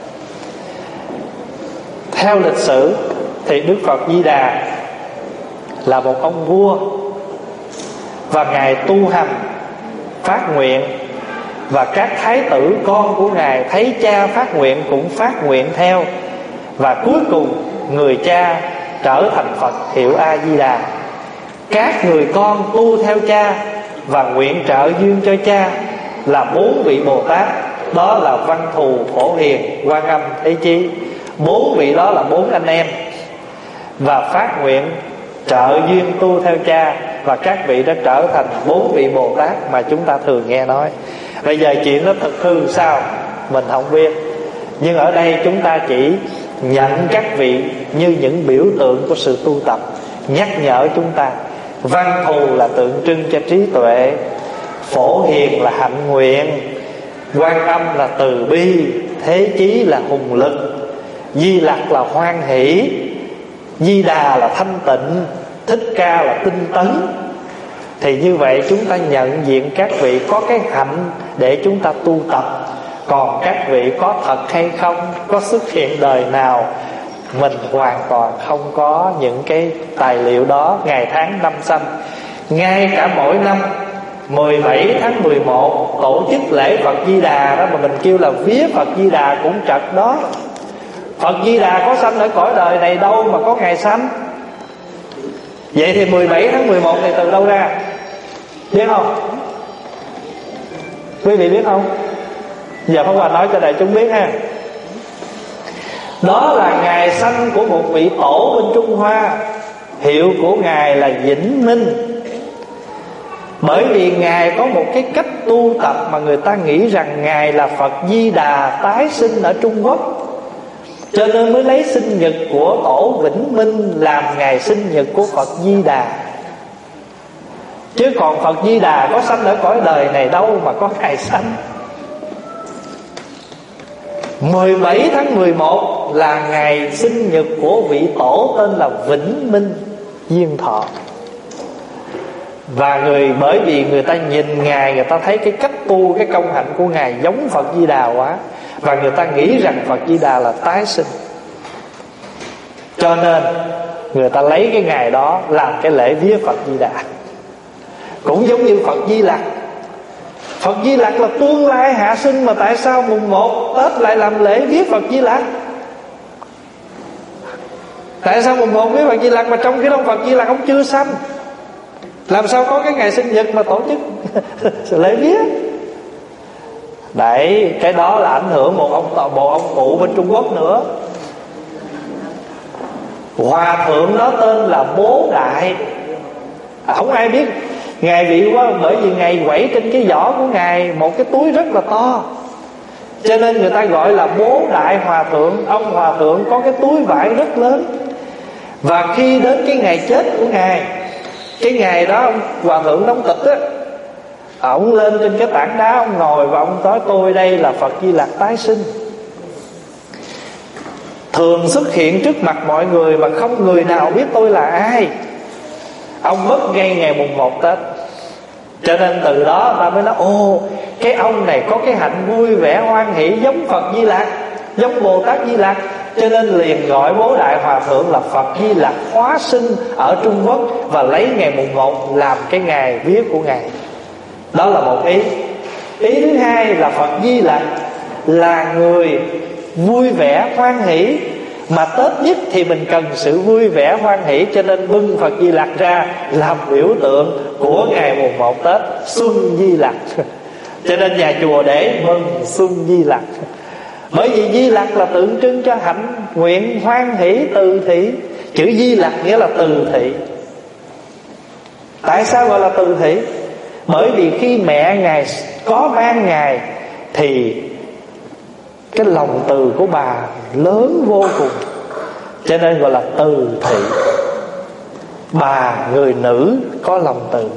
Theo lịch sử thì Đức Phật Di Đà là một ông vua, và Ngài tu hành phát nguyện, và các thái tử con của Ngài thấy cha phát nguyện cũng phát nguyện theo. Và cuối cùng người cha trở thành Phật hiệu A-di-đà. Các người con tu theo cha và nguyện trợ duyên cho cha là bốn vị Bồ Tát. Đó là Văn Thù, Phổ Hiền, Quan Âm, Thế Chí. Bốn vị đó là bốn anh em, và phát nguyện trợ duyên tu theo cha, và các vị đã trở thành bốn vị Bồ Tát mà chúng ta thường nghe nói. Bây giờ chuyện nó thực hư sao mình không biết, nhưng ở đây chúng ta chỉ nhận các vị như những biểu tượng của sự tu tập, nhắc nhở chúng ta. Văn Thù là tượng trưng cho trí tuệ, Phổ Hiền là hạnh nguyện, Quan Âm là từ bi, Thế Chí là hùng lực, Di Lặc là hoan hỷ, Di Đà là thanh tịnh, Thích Ca là tinh tấn. Thì như vậy chúng ta nhận diện các vị có cái hạnh để chúng ta tu tập. Còn các vị có thật hay không, có xuất hiện đời nào, mình hoàn toàn không có những cái tài liệu đó. Ngày tháng năm sanh, ngay cả mỗi năm mười bảy tháng mười một tổ chức lễ Phật Di Đà đó, mà mình kêu là vía Phật Di Đà cũng trật đó. Phật Di Đà có sanh ở cõi đời này đâu mà có ngày sanh. Vậy thì mười bảy tháng mười một này từ đâu ra? Biết không? Quý vị biết không? Giờ Pháp Hòa nói cho đại chúng biết ha. Đó là ngày sanh của một vị tổ bên Trung Hoa. Hiệu của Ngài là Vĩnh Minh. Bởi vì Ngài có một cái cách tu tập mà người ta nghĩ rằng Ngài là Phật Di Đà tái sinh ở Trung Quốc, cho nên mới lấy sinh nhật của tổ Vĩnh Minh làm ngày sinh nhật của Phật Di Đà. Chứ còn Phật Di Đà có sanh ở cõi đời này đâu mà có ngày sanh. mười bảy tháng mười một là ngày sinh nhật của vị tổ tên là Vĩnh Minh Diên Thọ. Và người bởi vì người ta nhìn Ngài, người ta thấy cái cách tu, cái công hạnh của Ngài giống Phật Di Đà quá, và người ta nghĩ rằng Phật Di Đà là tái sinh, cho nên người ta lấy cái ngày đó làm cái lễ vía Phật Di Đà. Cũng giống như Phật Di Lặc. Phật Di Lặc là tương lai hạ sinh, mà tại sao mùng một Tết lại làm lễ vía Phật Di Lặc? Tại sao mùng một vía Phật Di Lặc mà trong khi đó Phật Di Lặc ông chưa sanh? Làm sao có cái ngày sinh nhật mà tổ chức lễ vía? Đấy, cái đó là ảnh hưởng một ông một ông cụ bên Trung Quốc nữa. Hòa thượng đó tên là Bố Đại. À, không ai biết Ngài vị quá, bởi vì Ngài quẩy trên cái vỏ của Ngài một cái túi rất là to, cho nên người ta gọi là Bố Đại Hòa Thượng. Ông Hòa Thượng có cái túi vải rất lớn. Và khi đến cái ngày chết của Ngài, cái ngày đó ông Hòa Thượng đóng tịch á, ông lên trên cái tảng đá, ông ngồi và ông nói: tôi đây là Phật Di Lặc tái sinh, thường xuất hiện trước mặt mọi người mà không người nào biết tôi là ai. Ông mất ngay ngày mùng một Tết. Cho nên từ đó ta mới nói: ồ, cái ông này có cái hạnh vui vẻ hoan hỷ giống Phật Di Lặc, giống Bồ Tát Di Lặc. Cho nên liền gọi Bố Đại Hòa Thượng là Phật Di Lặc hóa sinh ở Trung Quốc, và lấy ngày mùng một làm cái ngày vía của Ngài. Đó là một ý. Ý thứ hai là Phật Di Lặc là người vui vẻ hoan hỷ, mà Tết nhất thì mình cần sự vui vẻ hoan hỷ, cho nên bưng Phật Di Lặc ra làm biểu tượng của ngày mùng một Tết, Xuân Di Lặc. Cho nên nhà chùa để mừng Xuân Di Lặc. Bởi vì Di Lặc là tượng trưng cho hạnh nguyện hoan hỷ từ thị. Chữ Di Lặc nghĩa là từ thị. Tại sao gọi là từ thị? Bởi vì khi mẹ Ngài có mang Ngài thì cái lòng từ của bà lớn vô cùng, cho nên gọi là từ thị. Bà người nữ có lòng từ,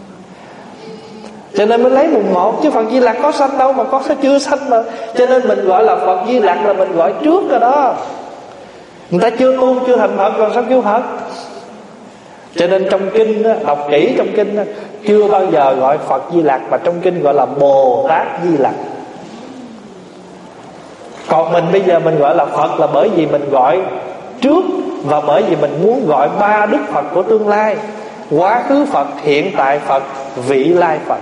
cho nên mới lấy mùng một. Chứ Phật Di Lặc có sanh đâu mà có chưa sanh mà. Cho nên mình gọi là Phật Di Lặc là mình gọi trước rồi đó. Người ta chưa tu chưa thành Phật còn sao kêu Phật. Cho nên trong kinh đó, đọc kỹ trong kinh đó, chưa bao giờ gọi Phật Di Lặc, mà trong kinh gọi là Bồ Tát Di Lặc. Còn mình bây giờ mình gọi là Phật là bởi vì mình gọi trước, và bởi vì mình muốn gọi ba đức Phật của tương lai: quá khứ Phật, hiện tại Phật, vị lai Phật.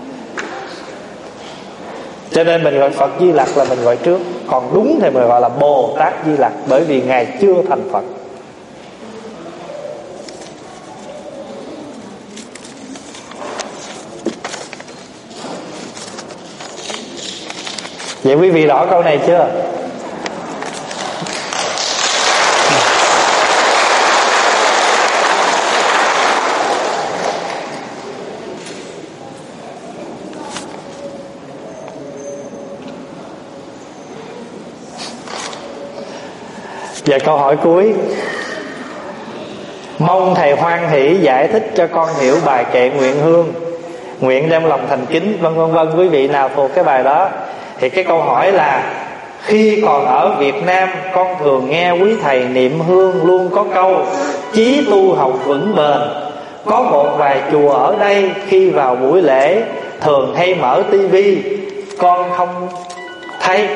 Cho nên mình gọi Phật Di Lặc là mình gọi trước. Còn đúng thì mình gọi là Bồ Tát Di Lặc, bởi vì Ngài chưa thành Phật. Vậy quý vị rõ câu này chưa? Và câu hỏi cuối, mong thầy hoan hỷ giải thích cho con hiểu bài kệ Nguyện Hương, nguyện đem lòng thành kính, vân vân vân. Quý vị nào thuộc cái bài đó? Thì cái câu hỏi là: khi còn ở Việt Nam, con thường nghe quý thầy niệm hương luôn có câu chí tu học vững bền. Có một vài chùa ở đây khi vào buổi lễ thường hay mở tivi, con không thấy.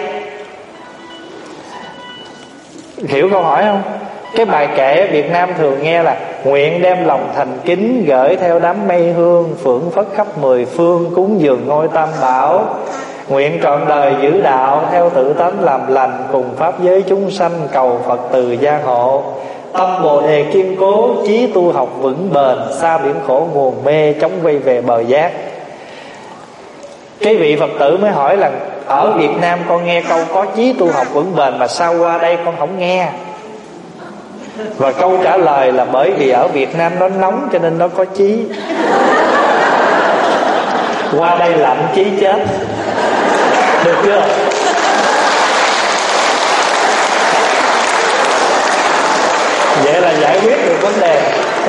Hiểu câu hỏi không? Cái bài kệ ở Việt Nam thường nghe là: nguyện đem lòng thành kính, gửi theo đám mây hương, phưởng phất khắp mười phương, cúng dường ngôi Tam Bảo. Nguyện trọn đời giữ đạo, theo tự tánh làm lành, cùng pháp giới chúng sanh, cầu Phật từ gia hộ. Tâm Bồ Đề kiên cố, chí tu học vững bền, xa biển khổ nguồn mê, chống vây về bờ giác. Cái vị Phật tử mới hỏi là: ở Việt Nam con nghe câu có chí tu học vững bền, mà sao qua đây con không nghe? Và câu trả lời là: bởi vì ở Việt Nam nó nóng cho nên nó có chí, qua đây lạnh chí chết. Được chưa? Vậy là giải quyết được vấn đề.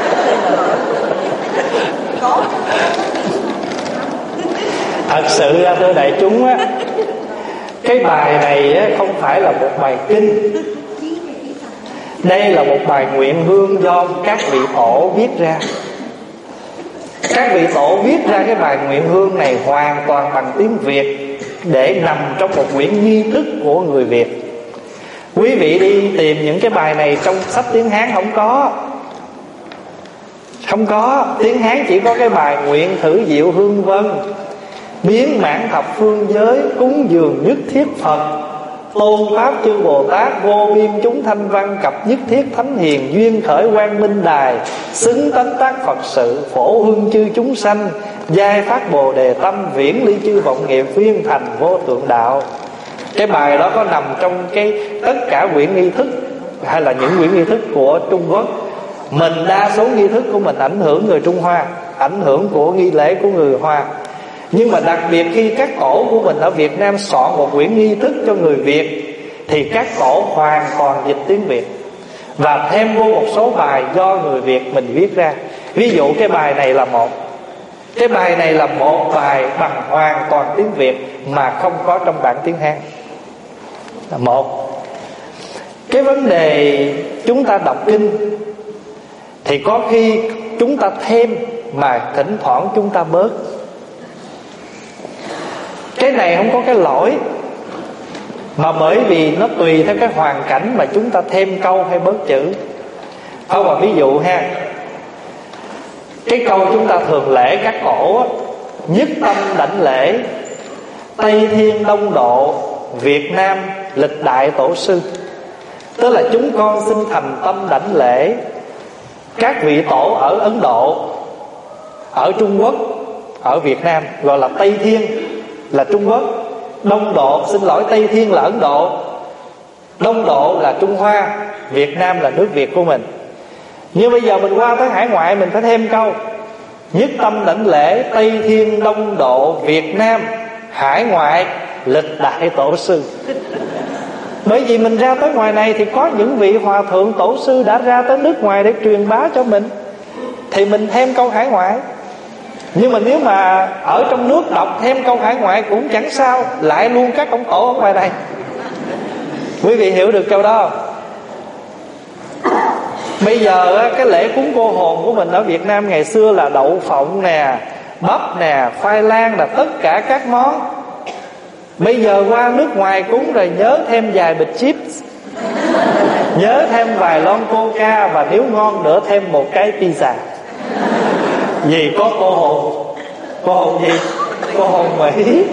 Thật sự ra thưa đại chúng á, cái bài này á, không phải là một bài kinh. Đây là một bài nguyện hương do các vị tổ viết ra. Các vị tổ viết ra cái bài nguyện hương này hoàn toàn bằng tiếng Việt, để nằm trong một quyển nghi thức của người Việt. Quý vị đi tìm những cái bài này trong sách tiếng Hán không có. Không có. Tiếng Hán chỉ có cái bài nguyện thử diệu hương vân, biến mãn thập phương giới, cúng dường nhất thiết Phật, tôn pháp chư Bồ Tát, vô biên chúng thanh văn, cập nhất thiết thánh hiền, duyên khởi quang minh đài, xứng tánh tác Phật sự, phổ hưng chư chúng sanh, giai phát Bồ Đề tâm, viễn ly chư vọng nghiệp, viên thành vô thượng đạo. Cái bài đó có nằm trong cái tất cả quyển nghi thức, hay là những quyển nghi thức của Trung Quốc. Mình đa số nghi thức của mình ảnh hưởng người Trung Hoa, ảnh hưởng của nghi lễ của người Hoa. Nhưng mà đặc biệt khi các cổ của mình ở Việt Nam soạn một quyển nghi thức cho người Việt, thì các cổ hoàn toàn dịch tiếng Việt, và thêm vô một số bài do người Việt mình viết ra. Ví dụ cái bài này là một Cái bài này là một bài bằng hoàn toàn tiếng Việt mà không có trong bản tiếng Hán. Là một. Cái vấn đề chúng ta đọc kinh thì có khi chúng ta thêm, mà thỉnh thoảng chúng ta bớt. Cái này không có cái lỗi, mà bởi vì nó tùy theo cái hoàn cảnh mà chúng ta thêm câu hay bớt chữ. Thôi mà ví dụ ha, cái câu chúng ta thường lễ các cổ á, nhất tâm đảnh lễ, Tây Thiên Đông Độ, Việt Nam lịch đại tổ sư. Tức là chúng con xin thành tâm đảnh lễ các vị tổ ở Ấn Độ, ở Trung Quốc, ở Việt Nam. Gọi là Tây Thiên là Trung Quốc, Đông Độ, xin lỗi, Tây Thiên là Ấn Độ, Đông Độ là Trung Hoa, Việt Nam là nước Việt của mình. Nhưng bây giờ mình qua tới hải ngoại mình phải thêm câu. nhất tâm đảnh lễ Tây Thiên Đông Độ Việt Nam hải ngoại lịch đại tổ sư. Bởi vì mình ra tới ngoài này thì có những vị hòa thượng tổ sư đã ra tới nước ngoài để truyền bá cho mình, thì mình thêm câu hải ngoại. Nhưng mà nếu mà ở trong nước đọc thêm câu hải ngoại cũng chẳng sao, lại luôn các ông tổ ở ngoài này. Quý vị hiểu được câu đó không? Bây giờ cái lễ cúng cô hồn của mình ở Việt Nam ngày xưa là đậu phộng nè, bắp nè, khoai lang là tất cả các món. Bây giờ qua nước ngoài cúng rồi nhớ thêm vài bịch chips, nhớ thêm vài lon coca, và nếu ngon nữa thêm một cái pizza. Vì có cô hồn. Cô hồn gì? Cô hồn Mỹ.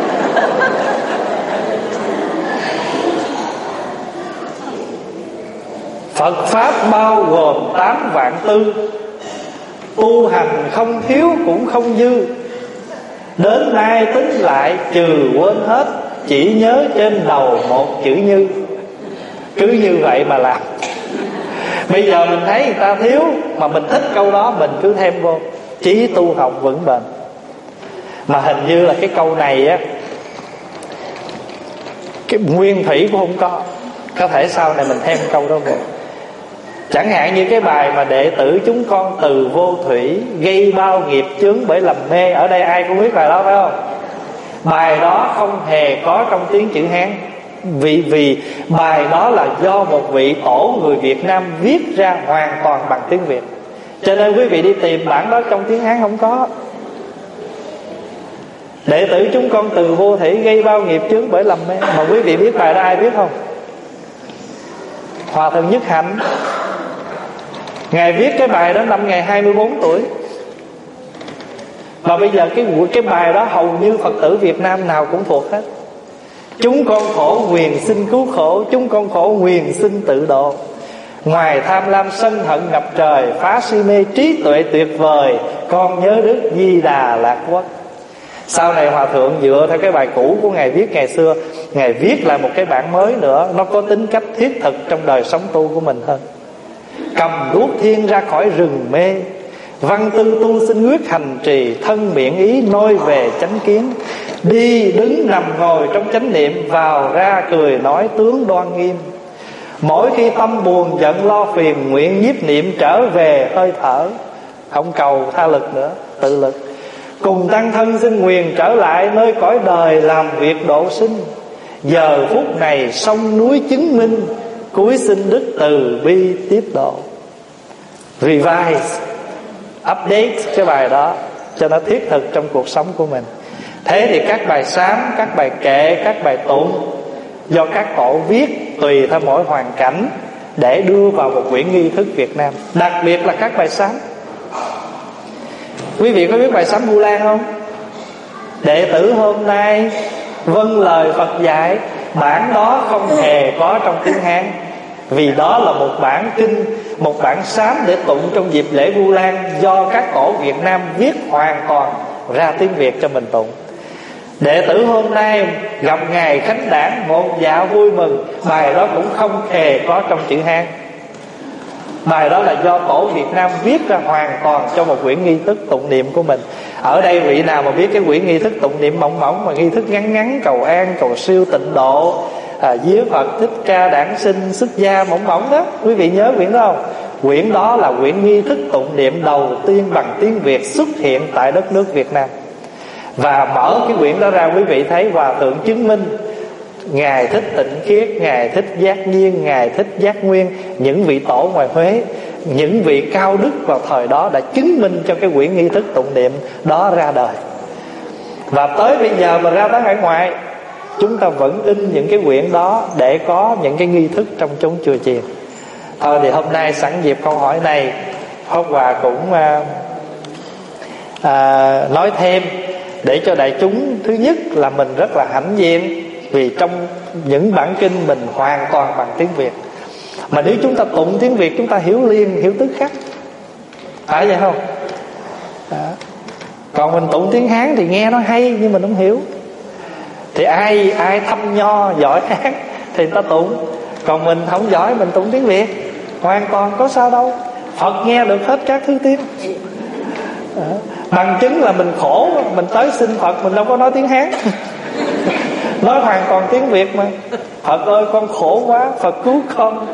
Phật Pháp bao gồm tám vạn tư, tu hành không thiếu cũng không dư. Đến nay tính lại trừ quên hết, chỉ nhớ trên đầu một chữ như. Cứ như vậy mà làm. Bây giờ mình thấy người ta thiếu mà mình thích câu đó, mình cứ thêm vô. Chí tu học vững bền. Mà hình như là cái câu này á, cái nguyên thủy cũng không có. Có thể sau này mình thêm câu đó vô. Chẳng hạn như cái bài mà đệ tử chúng con từ vô thủy, gây bao nghiệp chướng bởi lầm mê. Ở đây ai cũng biết bài đó phải không? Bài đó không hề có trong tiếng chữ Hán. Vì, vì bài đó là do một vị tổ người Việt Nam viết ra hoàn toàn bằng tiếng Việt. Cho nên quý vị đi tìm bản đó trong tiếng Hán không có. Đệ tử chúng con từ vô thủy, gây bao nghiệp chướng bởi lầm mê. Mà quý vị biết bài đó ai biết không? Hòa thượng Nhất Hạnh. Ngài viết cái bài đó năm Ngài hai mươi bốn tuổi. Và bây giờ cái, cái bài đó hầu như Phật tử Việt Nam nào cũng thuộc hết. Chúng con khổ nguyện xin cứu khổ, chúng con khổ nguyện xin tự độ. Ngoài tham lam sân hận ngập trời, phá si mê trí tuệ tuyệt vời, con nhớ Đức Di Đà Lạc Quốc. Sau này Hòa Thượng dựa theo cái bài cũ của Ngài viết ngày xưa, Ngài viết lại một cái bản mới nữa, nó có tính cách thiết thực trong đời sống tu của mình hơn. Cầm đuốc thiên ra khỏi rừng mê, văn tư tu sinh quyết hành trì, thân miệng ý nôi về chánh kiến. Đi đứng nằm ngồi trong chánh niệm, vào ra cười nói tướng đoan nghiêm. Mỗi khi tâm buồn giận lo phiền, nguyện nhiếp niệm trở về hơi thở. Không cầu tha lực nữa, tự lực. Cùng tăng thân xin nguyện trở lại nơi cõi đời làm việc độ sinh. Giờ phút này sông núi chứng minh, cúi xin Đức từ bi tiếp độ. Revise, update cái bài đó cho nó thiết thực trong cuộc sống của mình. Thế thì các bài sám, các bài kệ, các bài tụng do các tổ viết tùy theo mỗi hoàn cảnh để đưa vào một quyển nghi thức Việt Nam. Đặc biệt là các bài sám. Quý vị có biết bài sám Vu Lan không? Đệ tử hôm nay vâng lời Phật dạy. Bản đó không hề có trong tiếng Hán, vì đó là một bản kinh, một bản sám để tụng trong dịp lễ Vu Lan, do các tổ Việt Nam viết hoàn toàn ra tiếng Việt cho mình tụng. Đệ tử hôm nay gặp Ngài Khánh Đản, một dạ vui mừng. Bài đó cũng không hề có trong chữ Hán. Bài đó là do tổ Việt Nam viết ra hoàn toàn cho một quyển nghi thức tụng niệm của mình. Ở đây vị nào mà biết cái quyển nghi thức tụng niệm mỏng mỏng, mà nghi thức ngắn ngắn, cầu an, cầu siêu, tịnh độ, à, vía Phật, Thích Ca, Đản Sinh, xuất gia mỏng mỏng đó, quý vị nhớ quyển đó không? Quyển đó là quyển nghi thức tụng niệm đầu tiên bằng tiếng Việt xuất hiện tại đất nước Việt Nam. Và mở cái quyển đó ra, quý vị thấy Hòa Thượng chứng minh Ngài Thích Tịnh Khiết, Ngài Thích Giác Nhiên, Ngài Thích Giác Nguyên, những vị tổ ngoài Huế, những vị cao đức vào thời đó đã chứng minh cho cái quyển nghi thức tụng niệm đó ra đời. Và tới bây giờ mà ra tới hải ngoại, chúng ta vẫn in những cái quyển đó để có những cái nghi thức trong chốn chùa chiền. Thôi thì hôm nay sẵn dịp câu hỏi này, Pháp Hòa cũng à, à, nói thêm để cho đại chúng, thứ nhất là mình rất là hãnh diện, vì trong những bản kinh mình hoàn toàn bằng tiếng Việt. Mà nếu chúng ta tụng tiếng Việt, chúng ta hiểu liền, hiểu tức khắc, phải vậy không? Đó. Còn mình tụng tiếng Hán thì nghe nó hay nhưng mình không hiểu. Thì ai ai thâm nho giỏi Hán thì người ta tụng. Còn mình không giỏi, mình tụng tiếng Việt hoàn toàn có sao đâu. Phật nghe được hết các thứ tiếng. Đó. Bằng chứng là mình khổ, mình tới xin Phật mình đâu có nói tiếng Hán. Nói hoàn toàn tiếng Việt mà. Phật ơi con khổ quá, Phật cứu con.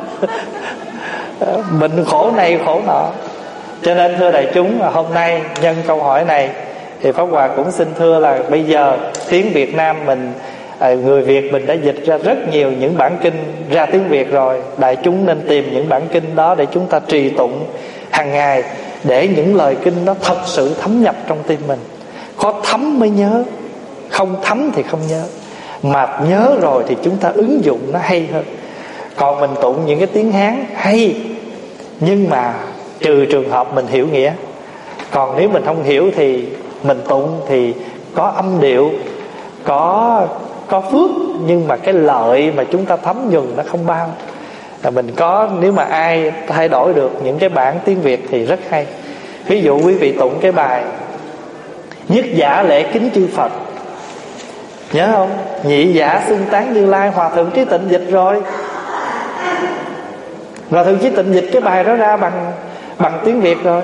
Mình khổ này khổ nọ. Cho nên thưa đại chúng, hôm nay nhân câu hỏi này thì Pháp Hòa cũng xin thưa là bây giờ tiếng Việt Nam mình, người Việt mình đã dịch ra rất nhiều những bản kinh ra tiếng Việt rồi. Đại chúng nên tìm những bản kinh đó để chúng ta trì tụng hàng ngày, để những lời kinh đó thật sự thấm nhập trong tim mình. Có thấm mới nhớ, không thấm thì không nhớ. Mà nhớ rồi thì chúng ta ứng dụng nó hay hơn. Còn mình tụng những cái tiếng Hán hay, nhưng mà trừ trường hợp mình hiểu nghĩa. Còn nếu mình không hiểu thì mình tụng thì có âm điệu, có có phước, nhưng mà cái lợi mà chúng ta thấm nhuần nó không bao. Là mình có, nếu mà ai thay đổi được những cái bản tiếng Việt thì rất hay. Ví dụ quý vị tụng cái bài Nhất giả lễ kính chư Phật, nhớ không? Nhị giả xưng tán Như Lai. Hòa thượng Trí Tịnh dịch rồi. Hòa thượng Trí Tịnh dịch cái bài đó ra bằng bằng tiếng Việt rồi.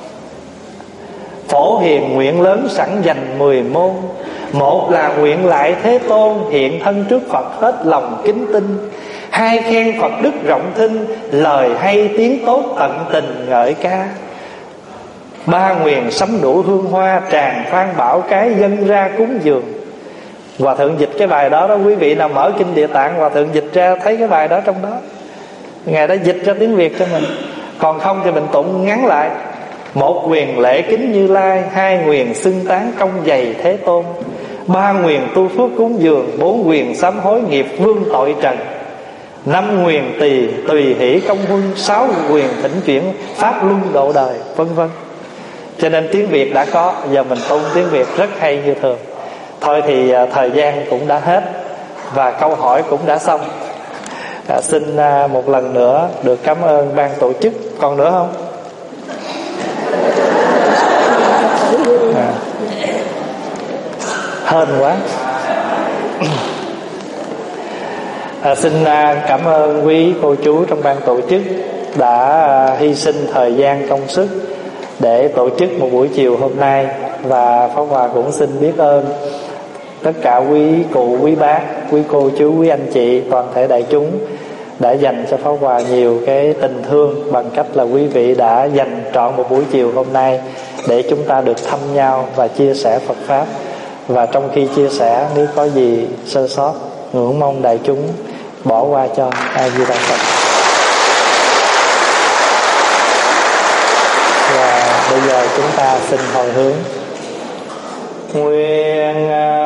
Phổ hiền nguyện lớn sẵn dành mười môn, một là nguyện lại Thế Tôn hiện thân trước Phật hết lòng kính tinh. Hai khen Phật đức rộng thinh, lời hay tiếng tốt tận tình ngợi ca. Ba nguyện sắm đủ hương hoa, tràng phan bảo cái dân ra cúng dường. Hòa thượng dịch cái bài đó đó. Quý vị nào mở kinh Địa Tạng, Hòa thượng dịch ra thấy cái bài đó trong đó. Ngài đã dịch ra tiếng Việt cho mình. Còn không thì mình tụng ngắn lại. Một nguyện lễ kính Như Lai, hai nguyện xưng tán công dày Thế Tôn, ba nguyện tu phước cúng dường, bốn nguyện sám hối nghiệp vương tội trần, năm nguyện tùy tùy hỷ công huân, sáu nguyện thỉnh chuyển pháp luân độ đời, vân vân. Cho nên tiếng Việt đã có, giờ mình tụng tiếng Việt rất hay như thường. Thôi thì à, thời gian cũng đã hết và câu hỏi cũng đã xong. à, Xin à, một lần nữa được cảm ơn ban tổ chức. Còn nữa không? À, hên quá. à, Xin à, cảm ơn quý cô chú trong ban tổ chức đã à, hy sinh thời gian công sức để tổ chức một buổi chiều hôm nay. Và Pháp Hòa cũng xin biết ơn tất cả quý cụ, quý bác, quý cô chú, quý anh chị, toàn thể đại chúng đã dành cho Pháp Hòa nhiều cái tình thương, bằng cách là quý vị đã dành trọn một buổi chiều hôm nay để chúng ta được thăm nhau và chia sẻ Phật Pháp. Và trong khi chia sẻ, nếu có gì sơ sót, ngưỡng mong đại chúng bỏ qua cho. A Di Đà Phật. Và bây giờ chúng ta xin hồi hướng. Nguyện